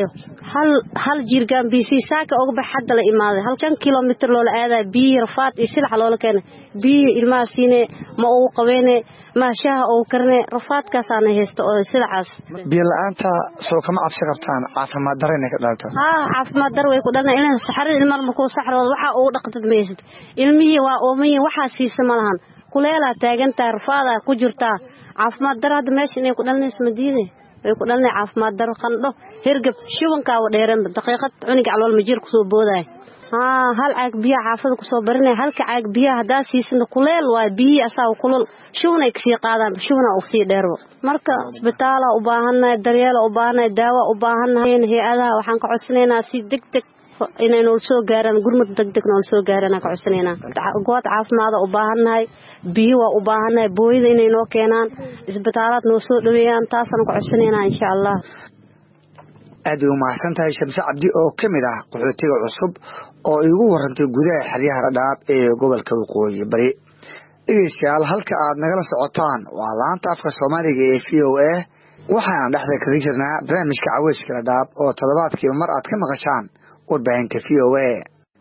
hal hal jirgaan biisi saaka uga bax hadda la imaaday halkan kilomitir loo aaday biyo rafaad iyo silax loo keenay biyo ilmaha siine ma uu qabeene ma shaaha oo karne rafaadkaas aan haysto oo silaxaas biyo la'aanta soo kama cabsi qabtaan caafimaad darro inay ka dhalato ha caafimaad darro way ku dhalnaa inay saxarada ilmaha markuu saxroodo waxa uu dhaqtad meesid ilmihii waa oomayin waxa siisa malahan kuleela taagantaa rafaada ku jirta caafimaad darro hadda meesha inay ku dhalnayso madiide ay ku dhalnay caafimaad darro qandho hergab shubanka oo dheeran daqiiqad cuniga calool majir ku soo booday ha hal caag biyo xaafada ku soo barinay halka caag biyo hadaa siisna kuleel waa biyo asaa kulul shubnay ka sii qaadaan shubna oo sii dheerbo marka isbitaala u baahanay daryeel u baahanay daawo u baahanay hay'adaha waxaan ka codsanaynaa si degdeg inay noo soo gaaraan gurmad degdeg noo soo gaaraan ka codsanaynaa good caafimaad u baahanay biyo waa u baahanay booyada inay noo keenaan isbitaalad noo soo dhaweeyaan taasana ka codsanaynaa insha Allah aad u mahadsantahay Shamsi Cabdi oo kamid ah qaxootiga cusub oo igu warantay gudaha xeryaha Dhadhaab ee gobolka Waqooyi Bari dhegeystayaal halka aad nagala socotaan waa laanta afka Soomaaliga ee V O A waxaan dhexda kaga jirnaa barnaamijka Caweyska Dhadhaab oo toddobaadkii mar aad ka maqashaan warbaahinta V O A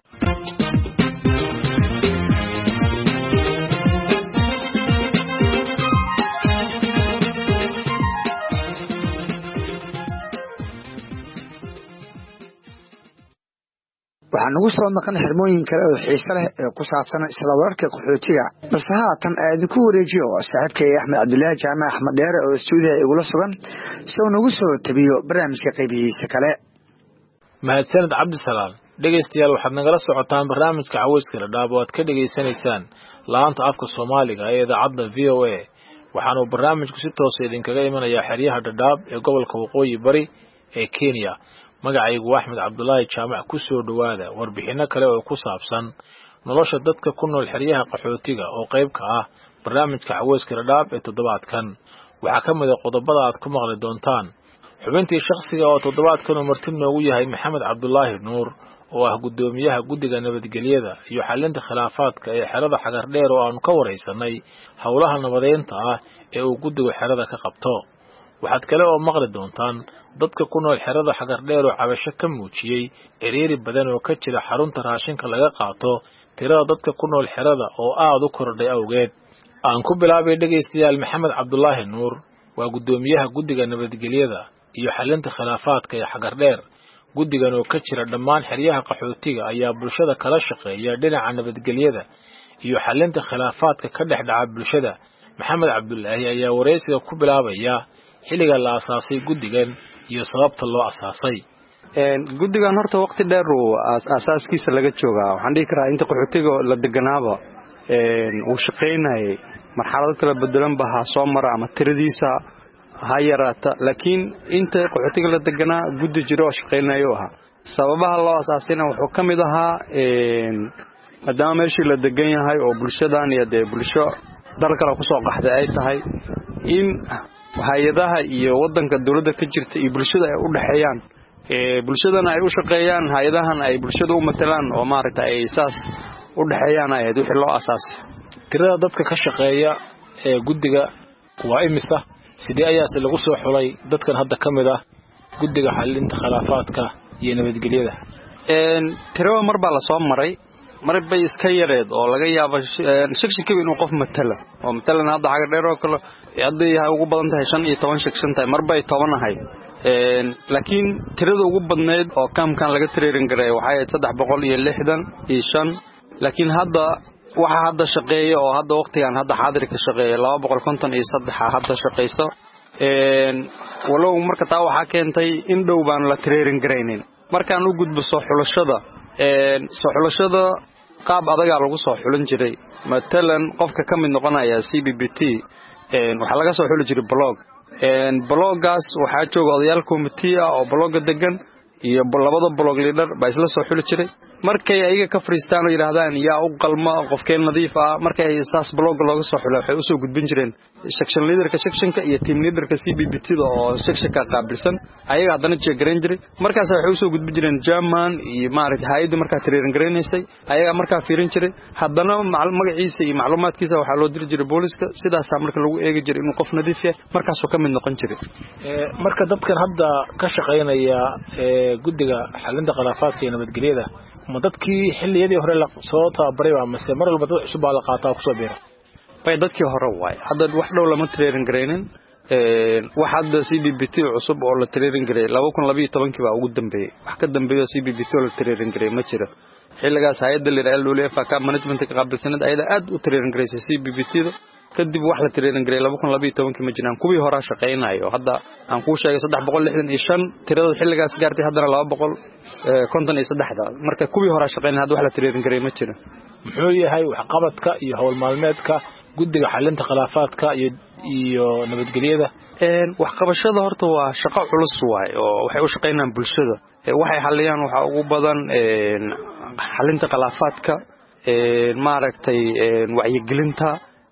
waxaan ugu soo maqan xirmooyin kale oo xiiso leh ee ku saabsan isla wararka qaxootiga balse haatan aad ku wareejiyo saaxiibkay Axmed Cabdullaahi Jaamac Axmed Dheere oo stuudiga igula sugan soo nagu soo tabiyo barnaamijka qaybihiisa kale mahadsanid Cabdisalaam dhegeystayaal waxaad nagala socotaan barnaamijka Caweyska Dhadhaab oo aad ka dhageysanaysaan laanta afka Soomaaliga ee idaacadda V O A waxaanu barnaamijku si toos ah idinkaga imanayaa xeryaha Dhadhaab ee gobolka Waqooyi Bari ee Kenya magacaygu Axmed Cabdullaahi Jaamac ku soo dhawaada warbixino kale oo ku saabsan nolosha dadka ku nool xeryaha qaxootiga oo qayb ka ah barnaamijka Caweyska Dhadhaab ee toddobaadkan waxa ka mid ah qodobada aad ku maqli doontaan xubintii shakhsiga oo toddobaadkan uu marti noogu yahay Maxamed Cabdullaahi Nuur oo ah gudoomiyaha guddiga nabadgelyada iyo xalinta khilaafaadka ee xerada Xagar Dheer oo aanu ka wareysanay howlaha nabadeynta ah ee uu guddiga xerada ka qabto waxaad kale oo maqli doontaan dadka ku nool xerada Xagar Dheer oo cabasho ka muujiyay ereeri badan oo ka jira xarunta raashinka laga qaato tirada dadka ku nool xerada oo aad u kordhay awgeed aan ku bilaabay dhageystayaal Maxamed Cabdullaahi Nuur waa gudoomiyaha guddiga nabadgelyada iyo xalinta khilaafaadka ee Xagar Dheer guddigan oo ka jira dhammaan xeryaha qaxootiga ayaa bulshada kala shaqeeya dhinaca nabadgelyada iyo xalinta khilaafaadka ka dhex dhaca bulshada Maxamed Cabdullaahi ayaa wareysiga ku bilaabaya xilliga la asaasay guddigan iyo sababta loo asaasay een guddigan horta waqti dheer uu asaaskiisa laga joogaa waxaan dhihi karaa inta qaxootiga la deganaaba een uu shaqeynayay marxalado kala bedelan baa soo mara ama tiradiisa ha yaraata laakiin inta qaxootiga la deganaa guddi jiro oo shaqeynayo aha sababaha loo asaasayna wuxuu ka mid ahaa een maadaama meeshii la degan yahay oo bulshadan iyo dee bulsho dal kale ku soo qaxday ay tahay in hay'adaha iyo wadanka dawladda ka jirta iyo bulshada ay u dhaxeeyaan ee bulshadana ay u shaqeeyaan hay'adahan ay bulshada u matalaan oo maaragtay ay saas u dhaxeeyaan ay wixii loo asaasay tirada dadka ka shaqeeya ee guddiga waa imisa sidee ayaa lagu soo xulay dadkan hadda kamid ah guddiga xalinta khilaafaadka iyo nabadgelyada een tirada mar baa la soo maray mar bay iska yareed oo laga yaabo shaqsiga inuu qof matala oo matalan hadda Xagar Dheer oo kale hadda ay ugu badan tahay shan iyo toban shaqsin tahay mar bay toban ahay een laakiin tirada ugu badneed oo kaamkan laga tireerin garay waxay ahayd saddex boqol iyo lixdan iyo shan laakiin hadda waxa hadda shaqeeyo oo hadda waqtigan hadda xaadirka shaqeeyo laba boqol konton iyo saddex hadda shaqeyso een walow marka taa waxa keentay in dhow baan la tireerin gareynin markaan u gudbo soo xulashada een soo xulashada qaab adaga lagu soo xulin jiray matalan qofka ka mid noqonaya C B B T een waxa laga soo xuli jiray blog een bloggaas waxa jooga odayaal committee ah oo blogga degan iyo labada blog leader baa isla soo xuli jiray markay ayaga ka fariistaan oo yiraahdaan yaa u qalma qofkeen nadiif ah markay saas blog looga soo xulay waxay u soo gudbin jireen section leaderka sectionka iyo team leaderka C B B T da oo sectionka qaabilsan ayaga hadana jeeg garan jiray markaas waxay u soo gudbin jireen German iyo maaragtay hay'adda markaa training garanaysay ayaga markaa fiirin jiray hadana magaciisa iyo macluumaadkiisa waxa loo diri jiray booliska sidaas marka lagu eegi jiray inuu qof nadiif yahay markaas oo ka mid noqon jiray ee marka dadkan hadda ka shaqeynaya ee guddiga xalinta khilaafaadka iyo nabadgelyada ma dadkii xilliyadii hore la soo tababaray waa mise mar walba dad cusub la qaataa ku soo beera bay dadkii hore waay hadda wax dhow lama training gareynin ee wax hadda C B B T cusub oo la training gareey laba kun iyo laba iyo toban kii baa ugu dambeeyay wax ka dambeeyo C B B T oo la training gareey ma jiro xilligaas hay'adda L W F ka management ka qaabilsanad ayada aad u training gareysay C B B T da kadib wax la training gareey laba kun iyo laba iyo toban kii ma jiraan kuwii hore shaqeynayo hadda aan ku sheegay saddex boqol lixdan iyo shan tirada xilligaas gaartay haddana laba boqol konton iyo saddex marka kuwii hore shaqeynay hadda wax la training gareey ma jiro muxuu yahay wax qabadka iyo hawl maalmeedka guddiga xalinta khilaafaadka iyo iyo nabadgelyada een wax qabashada horta waa shaqo culus waay oo waxay u shaqeynayaan bulshada waxay xaliyaan waxa ugu badan een xalinta khilaafaadka een maaragtay een wacyigelinta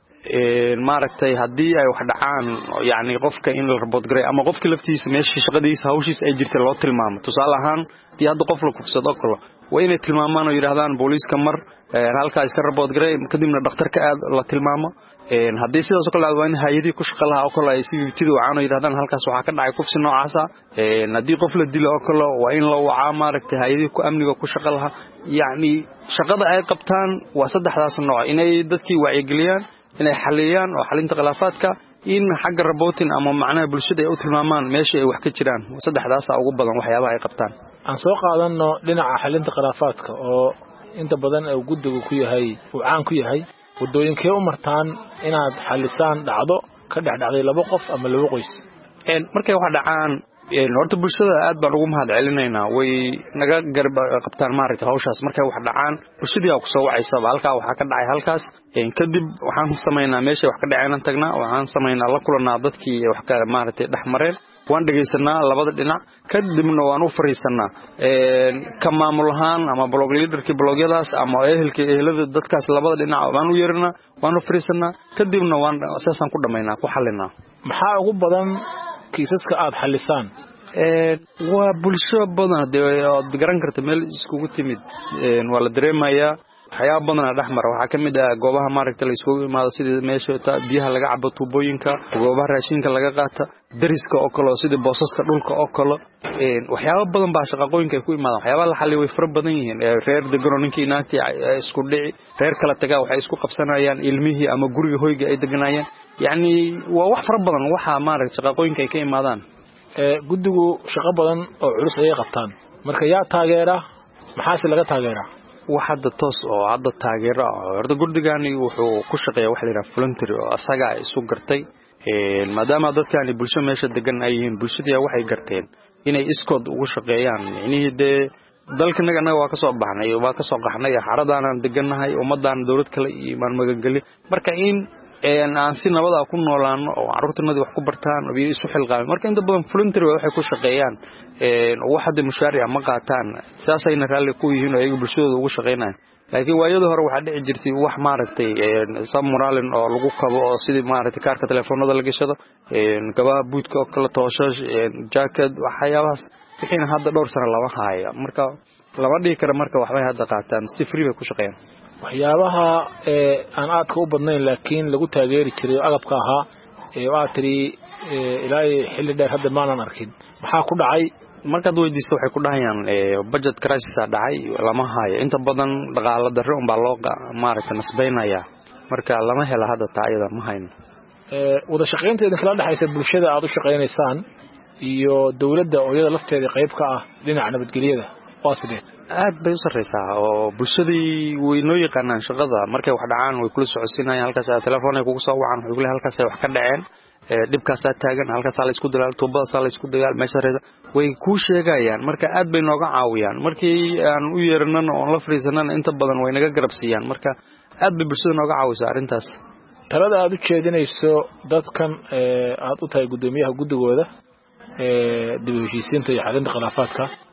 een maaragtay hadii ay wax dhacaan yaani qofka in la report gareey ama qofka laftiisa meeshii shaqadiisa hawshiisa ay jirtay loo tilmaamo tusaale ahaan tii hadda qof la kufsado kale waa inay tilmaamaan oo yiraahdaan booliiska mar halka iska report gareey kadibna dhakhtarka aad la tilmaamo een hadii sidaas oo kale aad waan hay'adii ku shaqo lahaa oo kale ay C B T da wacan oo yiraahdaan halkaas waxa ka dhacay kufsi noocaas ah een hadii qof la dilo oo kale waa in la wacaa maaragtay hay'adii ku amniga ku shaqo lahaa yaani shaqada ay qabtaan waa saddexdaas nooc inay dadkii wacyigeliyaan inay xaliyaan oo xalinta khilaafaadka in xagga reporting ama macnaha bulshada ay u tilmaamaan meesha ay wax ka jiraan saddexdaas ugu badan waxyaabaha ay qabtaan aan soo qaadano dhinaca xalinta khilaafaadka oo inta badan uu guddigu ku yahay uu caan ku yahay wadooyinkee u martaan inaad xalisaan dhacdo ka dhexdhacday laba qof ama laba qoys een markay wax dhacaan een horta bulshada aad baan ugu mahad celinaynaa way naga garab qabtaan maaragtay hawshaas markay wax dhacaan bulshada ku soo wacaysa halka waxa ka dhacay halkaas een kadib waxaan sameeynaa meesha wax ka dhacayna tagnaa waxaan sameeynaa la kulanaa dadkii wax ka maaragtay dhaxmareen waan dhageysanaa labada dhinac kadibna waan u fariisanaa een ka maamul ahaan ama blog leaderkii blogyadaas ama ehelkii ehelada dadkaas labada dhinac waan u yeernaa waan u fariisanaa kadibna waan asaasan ku dhameynaa ku xalinaa maxaa ugu badan kiisaska aad xalisaan ee waa bulsho badan de garan karta meel iskugu timid een wala dareemayaa waxyaabo badan dhaxmar waxa kamid ah goobaha maaragtay la isku imaado sida meesha biyaha laga cabo tuubooyinka goobaha raashinka laga qaata dariska oo kale sida boosaska dhulka oo kale een waxyaabo badan baa shaqooyinka ku imaadaan waxyaabo la xaliyay way fara badan yihiin reer degan ninkii inaantii isku dhici reer kala tagaa waxay isku qabsanayaan ilmihii ama guriga hoyga ay deganayaan yaani waa wax fara badan waxa maaragtay shaqooyinka ay ka imaadaan ee guddigu shaqo badan oo culus ay qabtaan marka yaa taageera maxaa laga taageeraa waxaad toos oo hadda taageero horta gurdigani wuxuu ku shaqeeyaa wax la yiraahdo voluntary oo asaga isu gartay ee maadaama dadkani bulsho meesha degan ay yihiin bulshada waxay garteen inay iskood ugu shaqeeyaan inay de dalkanaga anaga waa ka soo baxnay waa ka soo qaxnay xaradaan deganahay ummadaan dawlad kale iyo maan magagali marka in een aan si nabad ah ku noolaano oo carruurtooda wax ku bartaan oo isu xilqaan marka inta badan voluntary waxay ku shaqeeyaan een waxda mushaariic ma qaataan saasayna raalli ku yihiin oo ay bulshadooda ugu shaqeynayaan laakiin waayada hore waxa dhici jirtay wax maaragtay een sam moralen oo lagu kabo oo sidii maaragtay kaarka telefoonada la gashado een gabaha buudka oo kala tooshash een jacket waxyaabahaas wixii hadda dhowr sano laba haaya marka laba dhigi kara marka waxbay hadda qaataan si free bay ku shaqeeyaan waxyaabaha ee aan aadka u badnayn laakiin lagu taageeri jiray agabka ahaa ee waa tiri ilaa xilli dheer hadda maanan arkin maxaa ku dhacay markaad weydiiso waxay ku dhahayaan budget crisis dhacay lama haayo inta badan dhaqaale darro un baa loo maaragtay nasbeynaya marka lama helo hadda taayada ma hayno ee wada shaqeynteeda kala dhaxaysa bulshada aad u shaqeynaysaan iyo dawladda oo iyada lafteeda qayb ka ah dhinaca nabadgelyada waa sidee aad bay u sareysaa oo bulshadii way noo yaqaanaan shaqada markay wax dhacaan way kula socodsiinayaan halkaas telefoon ay kugu soo wacaan waxay kula halkaas ay wax ka dhaceen ee dhibkaas taagan halkaas la isku dagaal tuubada la isku dagaal meesha reeda way ku sheegayaan marka aad bay nooga caawiyaan markii aan u yeernano oo la fariisanana inta badan way naga garabsiiyaan marka aad bay bulshada nooga caawisaa arintaas talada aad u jeedinayso dadkan ee aad u tahay gudoomiyaha guddigooda ee dib u heshiisiinta iyo xalinta khilaafaadka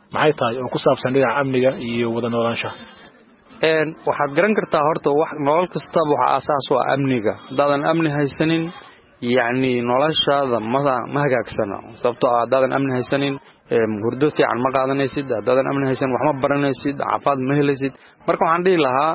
maxay tahay oo ku saabsan dhinaca amniga iyo wada noolaanshaha een waxaad garan kartaa horta wax nolol kasta waxa asaas u ah amniga haddaadan amni haysanin yacni noloshaada ma ma hagaagsana sababtoo ah haddaadan amni haysanin hurdo fiican ma qaadanaysid haddaadan amni haysan wax ma baranaysid caafimaad ma helaysid marka waxaan dhihi lahaa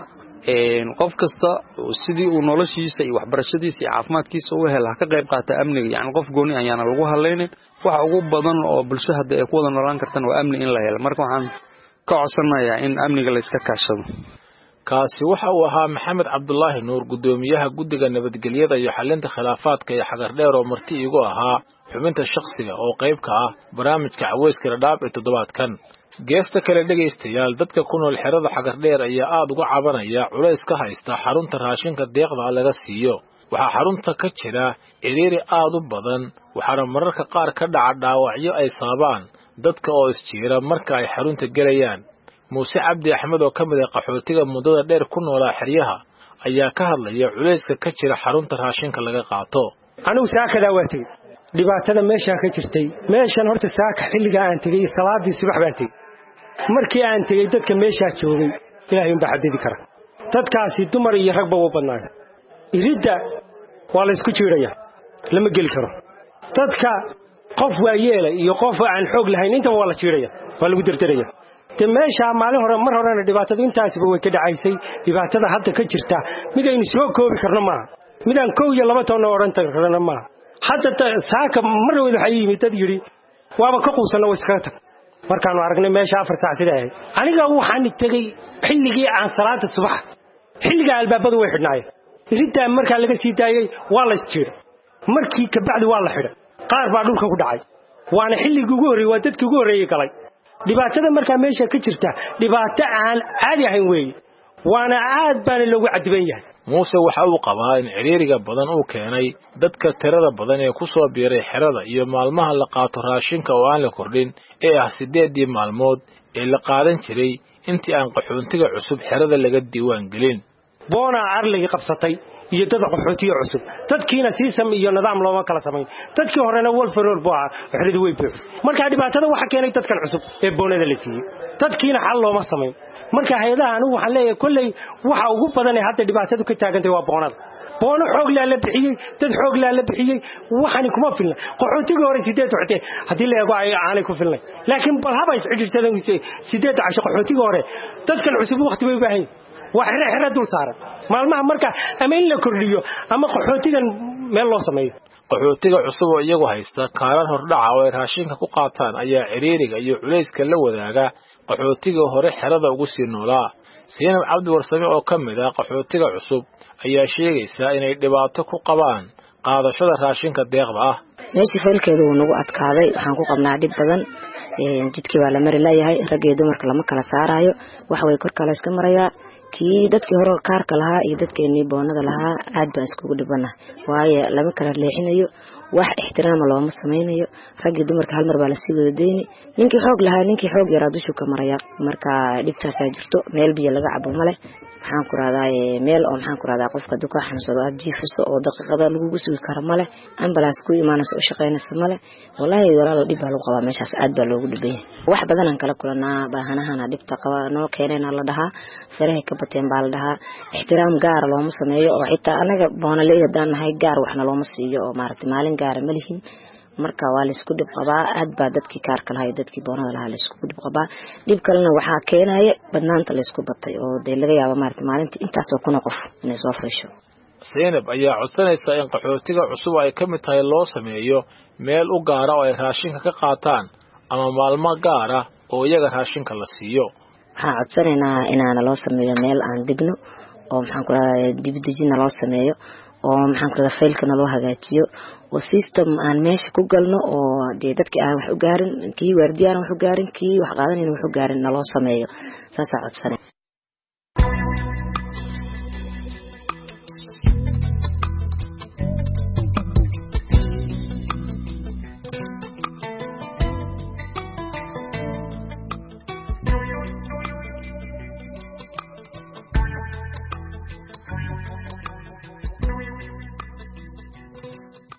qof kasta sidii uu noloshiisa iyo waxbarashadiisa iyo caafimaadkiisa u helo ha ka qayb qaata amniga yacni qof gooni ayaana lagu hadlaynin waxa ugu badan oo bulshada hadda ay ku wada noolaan kartana waa amni in la helo marka waxaan ka codsanayaa in amniga la iska kaashado kaasi waxa uu ahaa maxamed cabdulaahi nuur guddoomiyaha guddiga nabadgelyada iyo xalinta khilaafaadka ee xagardheer oo marti iigu ahaa xubinta shakhsiga oo qayb ka ah barnaamijka caweyska dhadhaab ee toddobaadkan geesta kale dhegaystayaal dadka ku nool xerada xagardheer ayaa aad uga cabanaya culays ka haysta xarunta raashinka deeqda laga siiyo waxaa xarunta ka jira ciriiri aad u badan waxaana mararka qaar ka dhaca dhaawacyo ay saabaan dadka oo isjiira marka ay xarunta gelayaan muuse cabdi axmed oo ka mid ah qaxootiga muddada dheer ku noolaa xeryaha ayaa ka hadlaya culayska ka jira xarunta raashinka laga qaato anigu saakadaa waa tegey dhibaatada meeshaa ka jirtay meeshan horta saaka xilligaa aan tegey salaadii subax baan tegey markii aan tegey dadka meeshaa joogay ilaahay unbaa xadidi kara dadkaasi dumar iyo ragba u badnaayo iridda waa laysku jiidhaya lama geli karo dadka qof waa yeela iyo qof aan xoog lahayn intaba waa la jiidhaya waa lagu derderaya de meeshaa maalin hore mar horena dhibaatadu intaasiba way ka dhacaysay dhibaatada hadda ka jirta mid aynu soo koobi karno maaha midaan kow iyo laba toonna odhan karna maaha hadda saaka mar wada waxaa yimid dad yidhi waaba ka quusanna way iskaga tag markaannu aragnay meesha afar saac siday ahayd aniga waxaan tegey xilligii aan salaada subax xilligaa albaabadu way xidhnaayeen iriddaa markaa laga sii daayey waa lays jiiray markii kabacdi waa la xidhay qaar baa dhulka ku dhacay waana xilligii ugu horreeyey waa dadkii ugu horreeyey galay dhibaatada markaa meesha ka jirta dhibaato aan caadi ahayn weeye waana aad baana loogu cadiban yahay muuse waxa uu qabaa in ciriiriga badan uu keenay dadka tirada badan ee ku soo biiray xerada iyo maalmaha la qaato raashinka oo aan la kordhin ee ah siddeedii maalmood ee la qaadan jiray intii aan qaxoontiga cusub xerada laga diiwaan gelin boonaa arligii qabsatay iyo dad qaxootiga cusub dadkiina siisam iyo nidaam looma kala samayn dadkii horena walfaroor buu ahaa xeradu way buuxday markaa dhibaatada waxa keenay dadkan cusub ee boonada la siiyey dadkiina xal looma samayn marka hay'adaha anigu waxaan leeyahay kolley waxa ugu badan ee hadda dhibaatadu ka taagantay waa boonada boono xoog laa la bixiyey dad xoog laa la bixiyey waxani kuma filna qaxootigii hore sideed waxtee haddii la eego aanay ku filnay laakiin bal haba iscidhirsadeen sideed casho qaxootigii hore dadkan cusub waqti bay u baahan yihiin waa xere xere dul saaran maalmaha marka ama in la kordhiyo ama qaxootigan meel loo sameeyo qaxootiga cusub oo iyagu haysta kaarar hordhaca oo ay raashinka ku qaataan ayaa ciriiriga iyo culayska la wadaaga qaxootiga hore xerada ugu sii noolaa siinab cabdi warsame oo ka mid ah qaxootiga cusub ayaa sheegaysaa inay dhibaato ku qabaan qaadashada raashinka deeqda ah meeshii faylkeedu wuu nagu adkaaday waxaan ku qabnaa dhib badan jidkii baa la mari leeyahay rag iyo dumarka lama kala saaraayo waxa way korka la iska marayaa kii dadkii hore kaarka lahaa iyo dadkeenii boonada lahaa aad baan iskugu dhibanahay waayo lama kala leexinayo wax ixtiraama looma samaynayo rag iyo dumarka hal mar baa lasii wada deyni ninkii xoog lahaa ninkii xoog yaraa dushuu ka maraya marka dhibtaasaa jirto meel biyo laga cabo male maxaan ku rahdaa meel oo maxaan ku rahdaa qofka duka xanuunsado aad jiifiso oo daqiiqada lagugu sugi karo male ambalaas ku imaanayso u shaqaynayso male wallaahi walaalo dhib baa lagu qabaa meeshaas aad baa loogu dhiban yahay wax badan aan kala kulanaa baahanahana dhibta qaba noo keenayna la dhahaa farahay ka bateen baa la dhahaa ixtiraam gaara looma sameeyo oo xitaa anaga boonaley haddaan nahay gaar waxna looma siiyo oo maaragtay maalin gaara ma lihin marka waa laysku dhib qabaa aad baa dadkii kaarka lahaa iyo dadkii boonada lahaa laysku dhib qabaa dhib kalena waxaa keenaya badnaanta laysku batay oo dee laga yaabo maaragtay maalintii intaasoo kuna qof inay soo fiisho Zainab ayaa codsanaysa in qaxootiga cusub ay ka mid tahay loo sameeyo meel u gaara oo ay raashinka ka qaataan ama maalmo gaara oo iyaga raashinka la siiyo waxaan codsanaynaa inaana loo sameeyo meel aan degno oo maxaan ku radaa dibdejina loo sameeyo oo maxaan ku radaa faylkana loo hagaajiyo oo system aan meesha ku galno oo dee dadkii aan wax u gaarin kii waardiyaan wax u gaarin kii wax qaadanayna wax u gaarin na loo sameeyo saasaa codsanay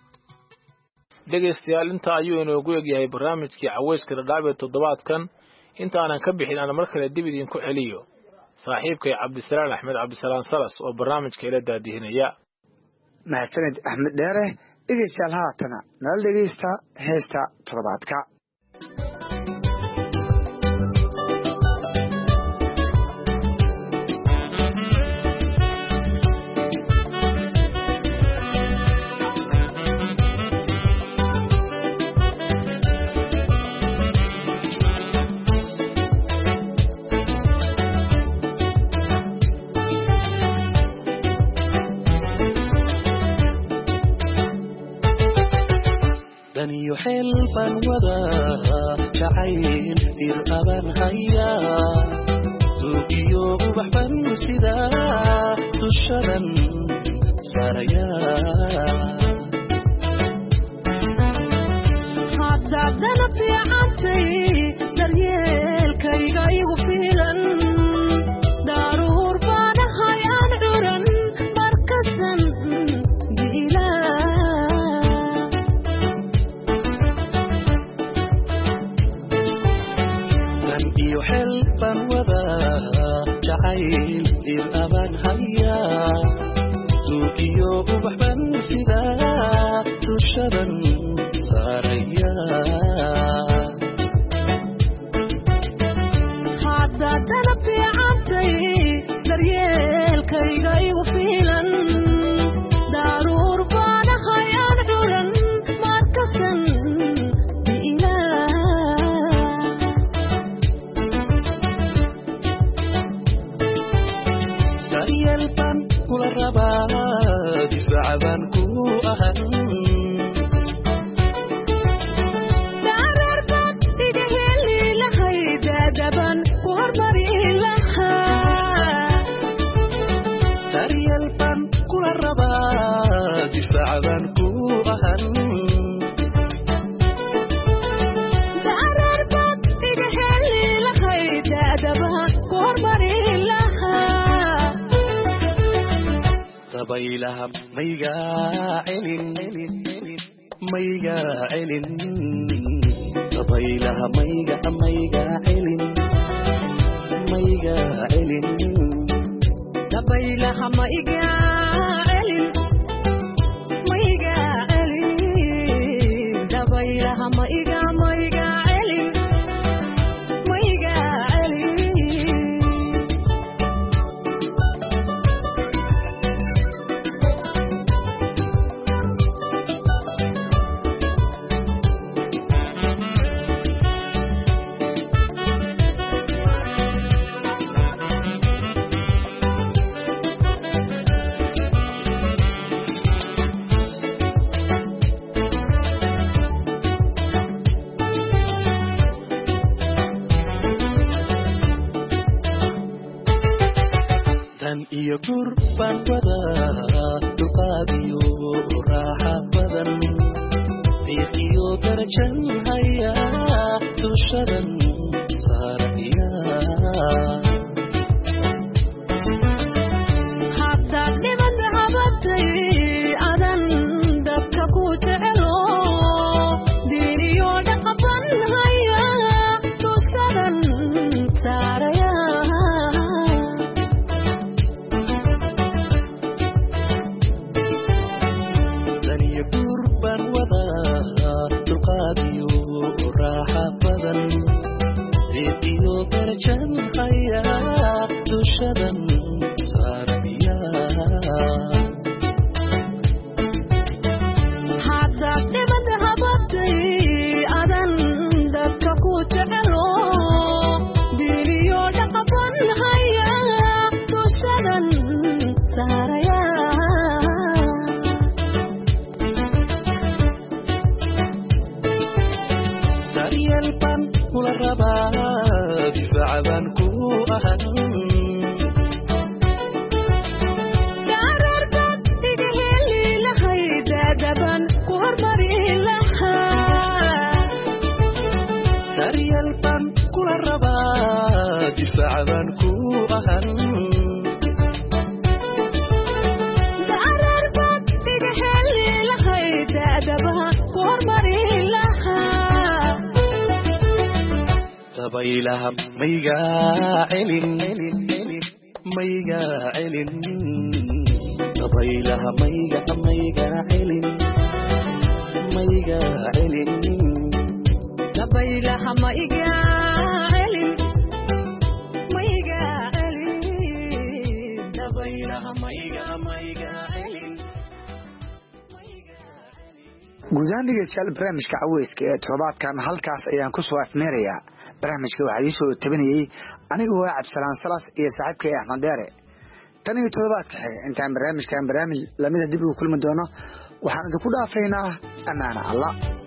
dhegaystayaal inta ayuu inoogu egyahay barnaamijkii caweyska dhadhaab ee toddobaadkan intaanan ka bixin aan mar kale dib idinku celiyo saaxiibkay cabdisalaan axmed cabdisalaan salas oo barnaamijka ila daadihinaya mahadsaned axmed dheere dhegeystayaal haatana nala dhegeysta heesta toddobaadka يحل بان ودا شعيل دير أبان هيا توكيو بحبان سيدا تشرن ساريا حتى دنت يا عطي دريال كيغا يغفيلن دارور بان هيان عرن مركزن بإله يحلبان ودا جعيل دير أبان هيا توكيو بحبان سيدا تشرن ساريا حتى دنب يا عطي دريال كيغا يغفيلن دارور بان هيان عرن مركزن يلبان كل الربا دفاع بانكو أهن دارر بان إدهيلي لحي دادبان وهرمري لها دار يلبان كل الربا دفاع بانكو أهن دارر بان إدهيلي لحي دادبان وهرمري لها طبيلها ميقا علن ميقا علن طبيلها ميقا ميقا علن ميقا علن طبيلها ميقا علن ميقا علن طبيلها ميقا ميقا علن ميقا علن iyo gurbaan wada dulqaadiyo raaxa badan diiqiyo darajan haya dushadan saaraya haddaad dhibad habatay adan dadka ku jecelo diiniyo dhaqaban haya dushadan saaraya dushadan saaraya haddaad dhibad habatay adan dadka ku jecelo diiniyo dhaqaban haya dushadan saaraya daryelban kula rabaa difaaca baan ku ahan dararbad iga heli lahay daadaban ku hormari lahaa daryelban kula rabaa difaaca baan ku ahan dararbad iga heli lahay daadaban ku hormari lahaa dabaylaha mayga celin mayga celin dabaylaha mayga mayga celin mayga celin dabaylaha mayga celin mayga celin dabaylaha mayga mayga celin. guud ahaan dhegeystayaal barnaamijka caweyska ee toddobaadkan halkaas ayaan ku soo afmeerayaa. barnaamijka waxaa ii soo tabinayey anigoo ah Cabdisalaan Salas iyo saaxiibkay Axmed Deere. tan iyo toddobaadka xiga intaan barnaamijkan barnaamij lamida dib ugu kulmi doono waxaan idinku dhaafaynaa amaana Allah.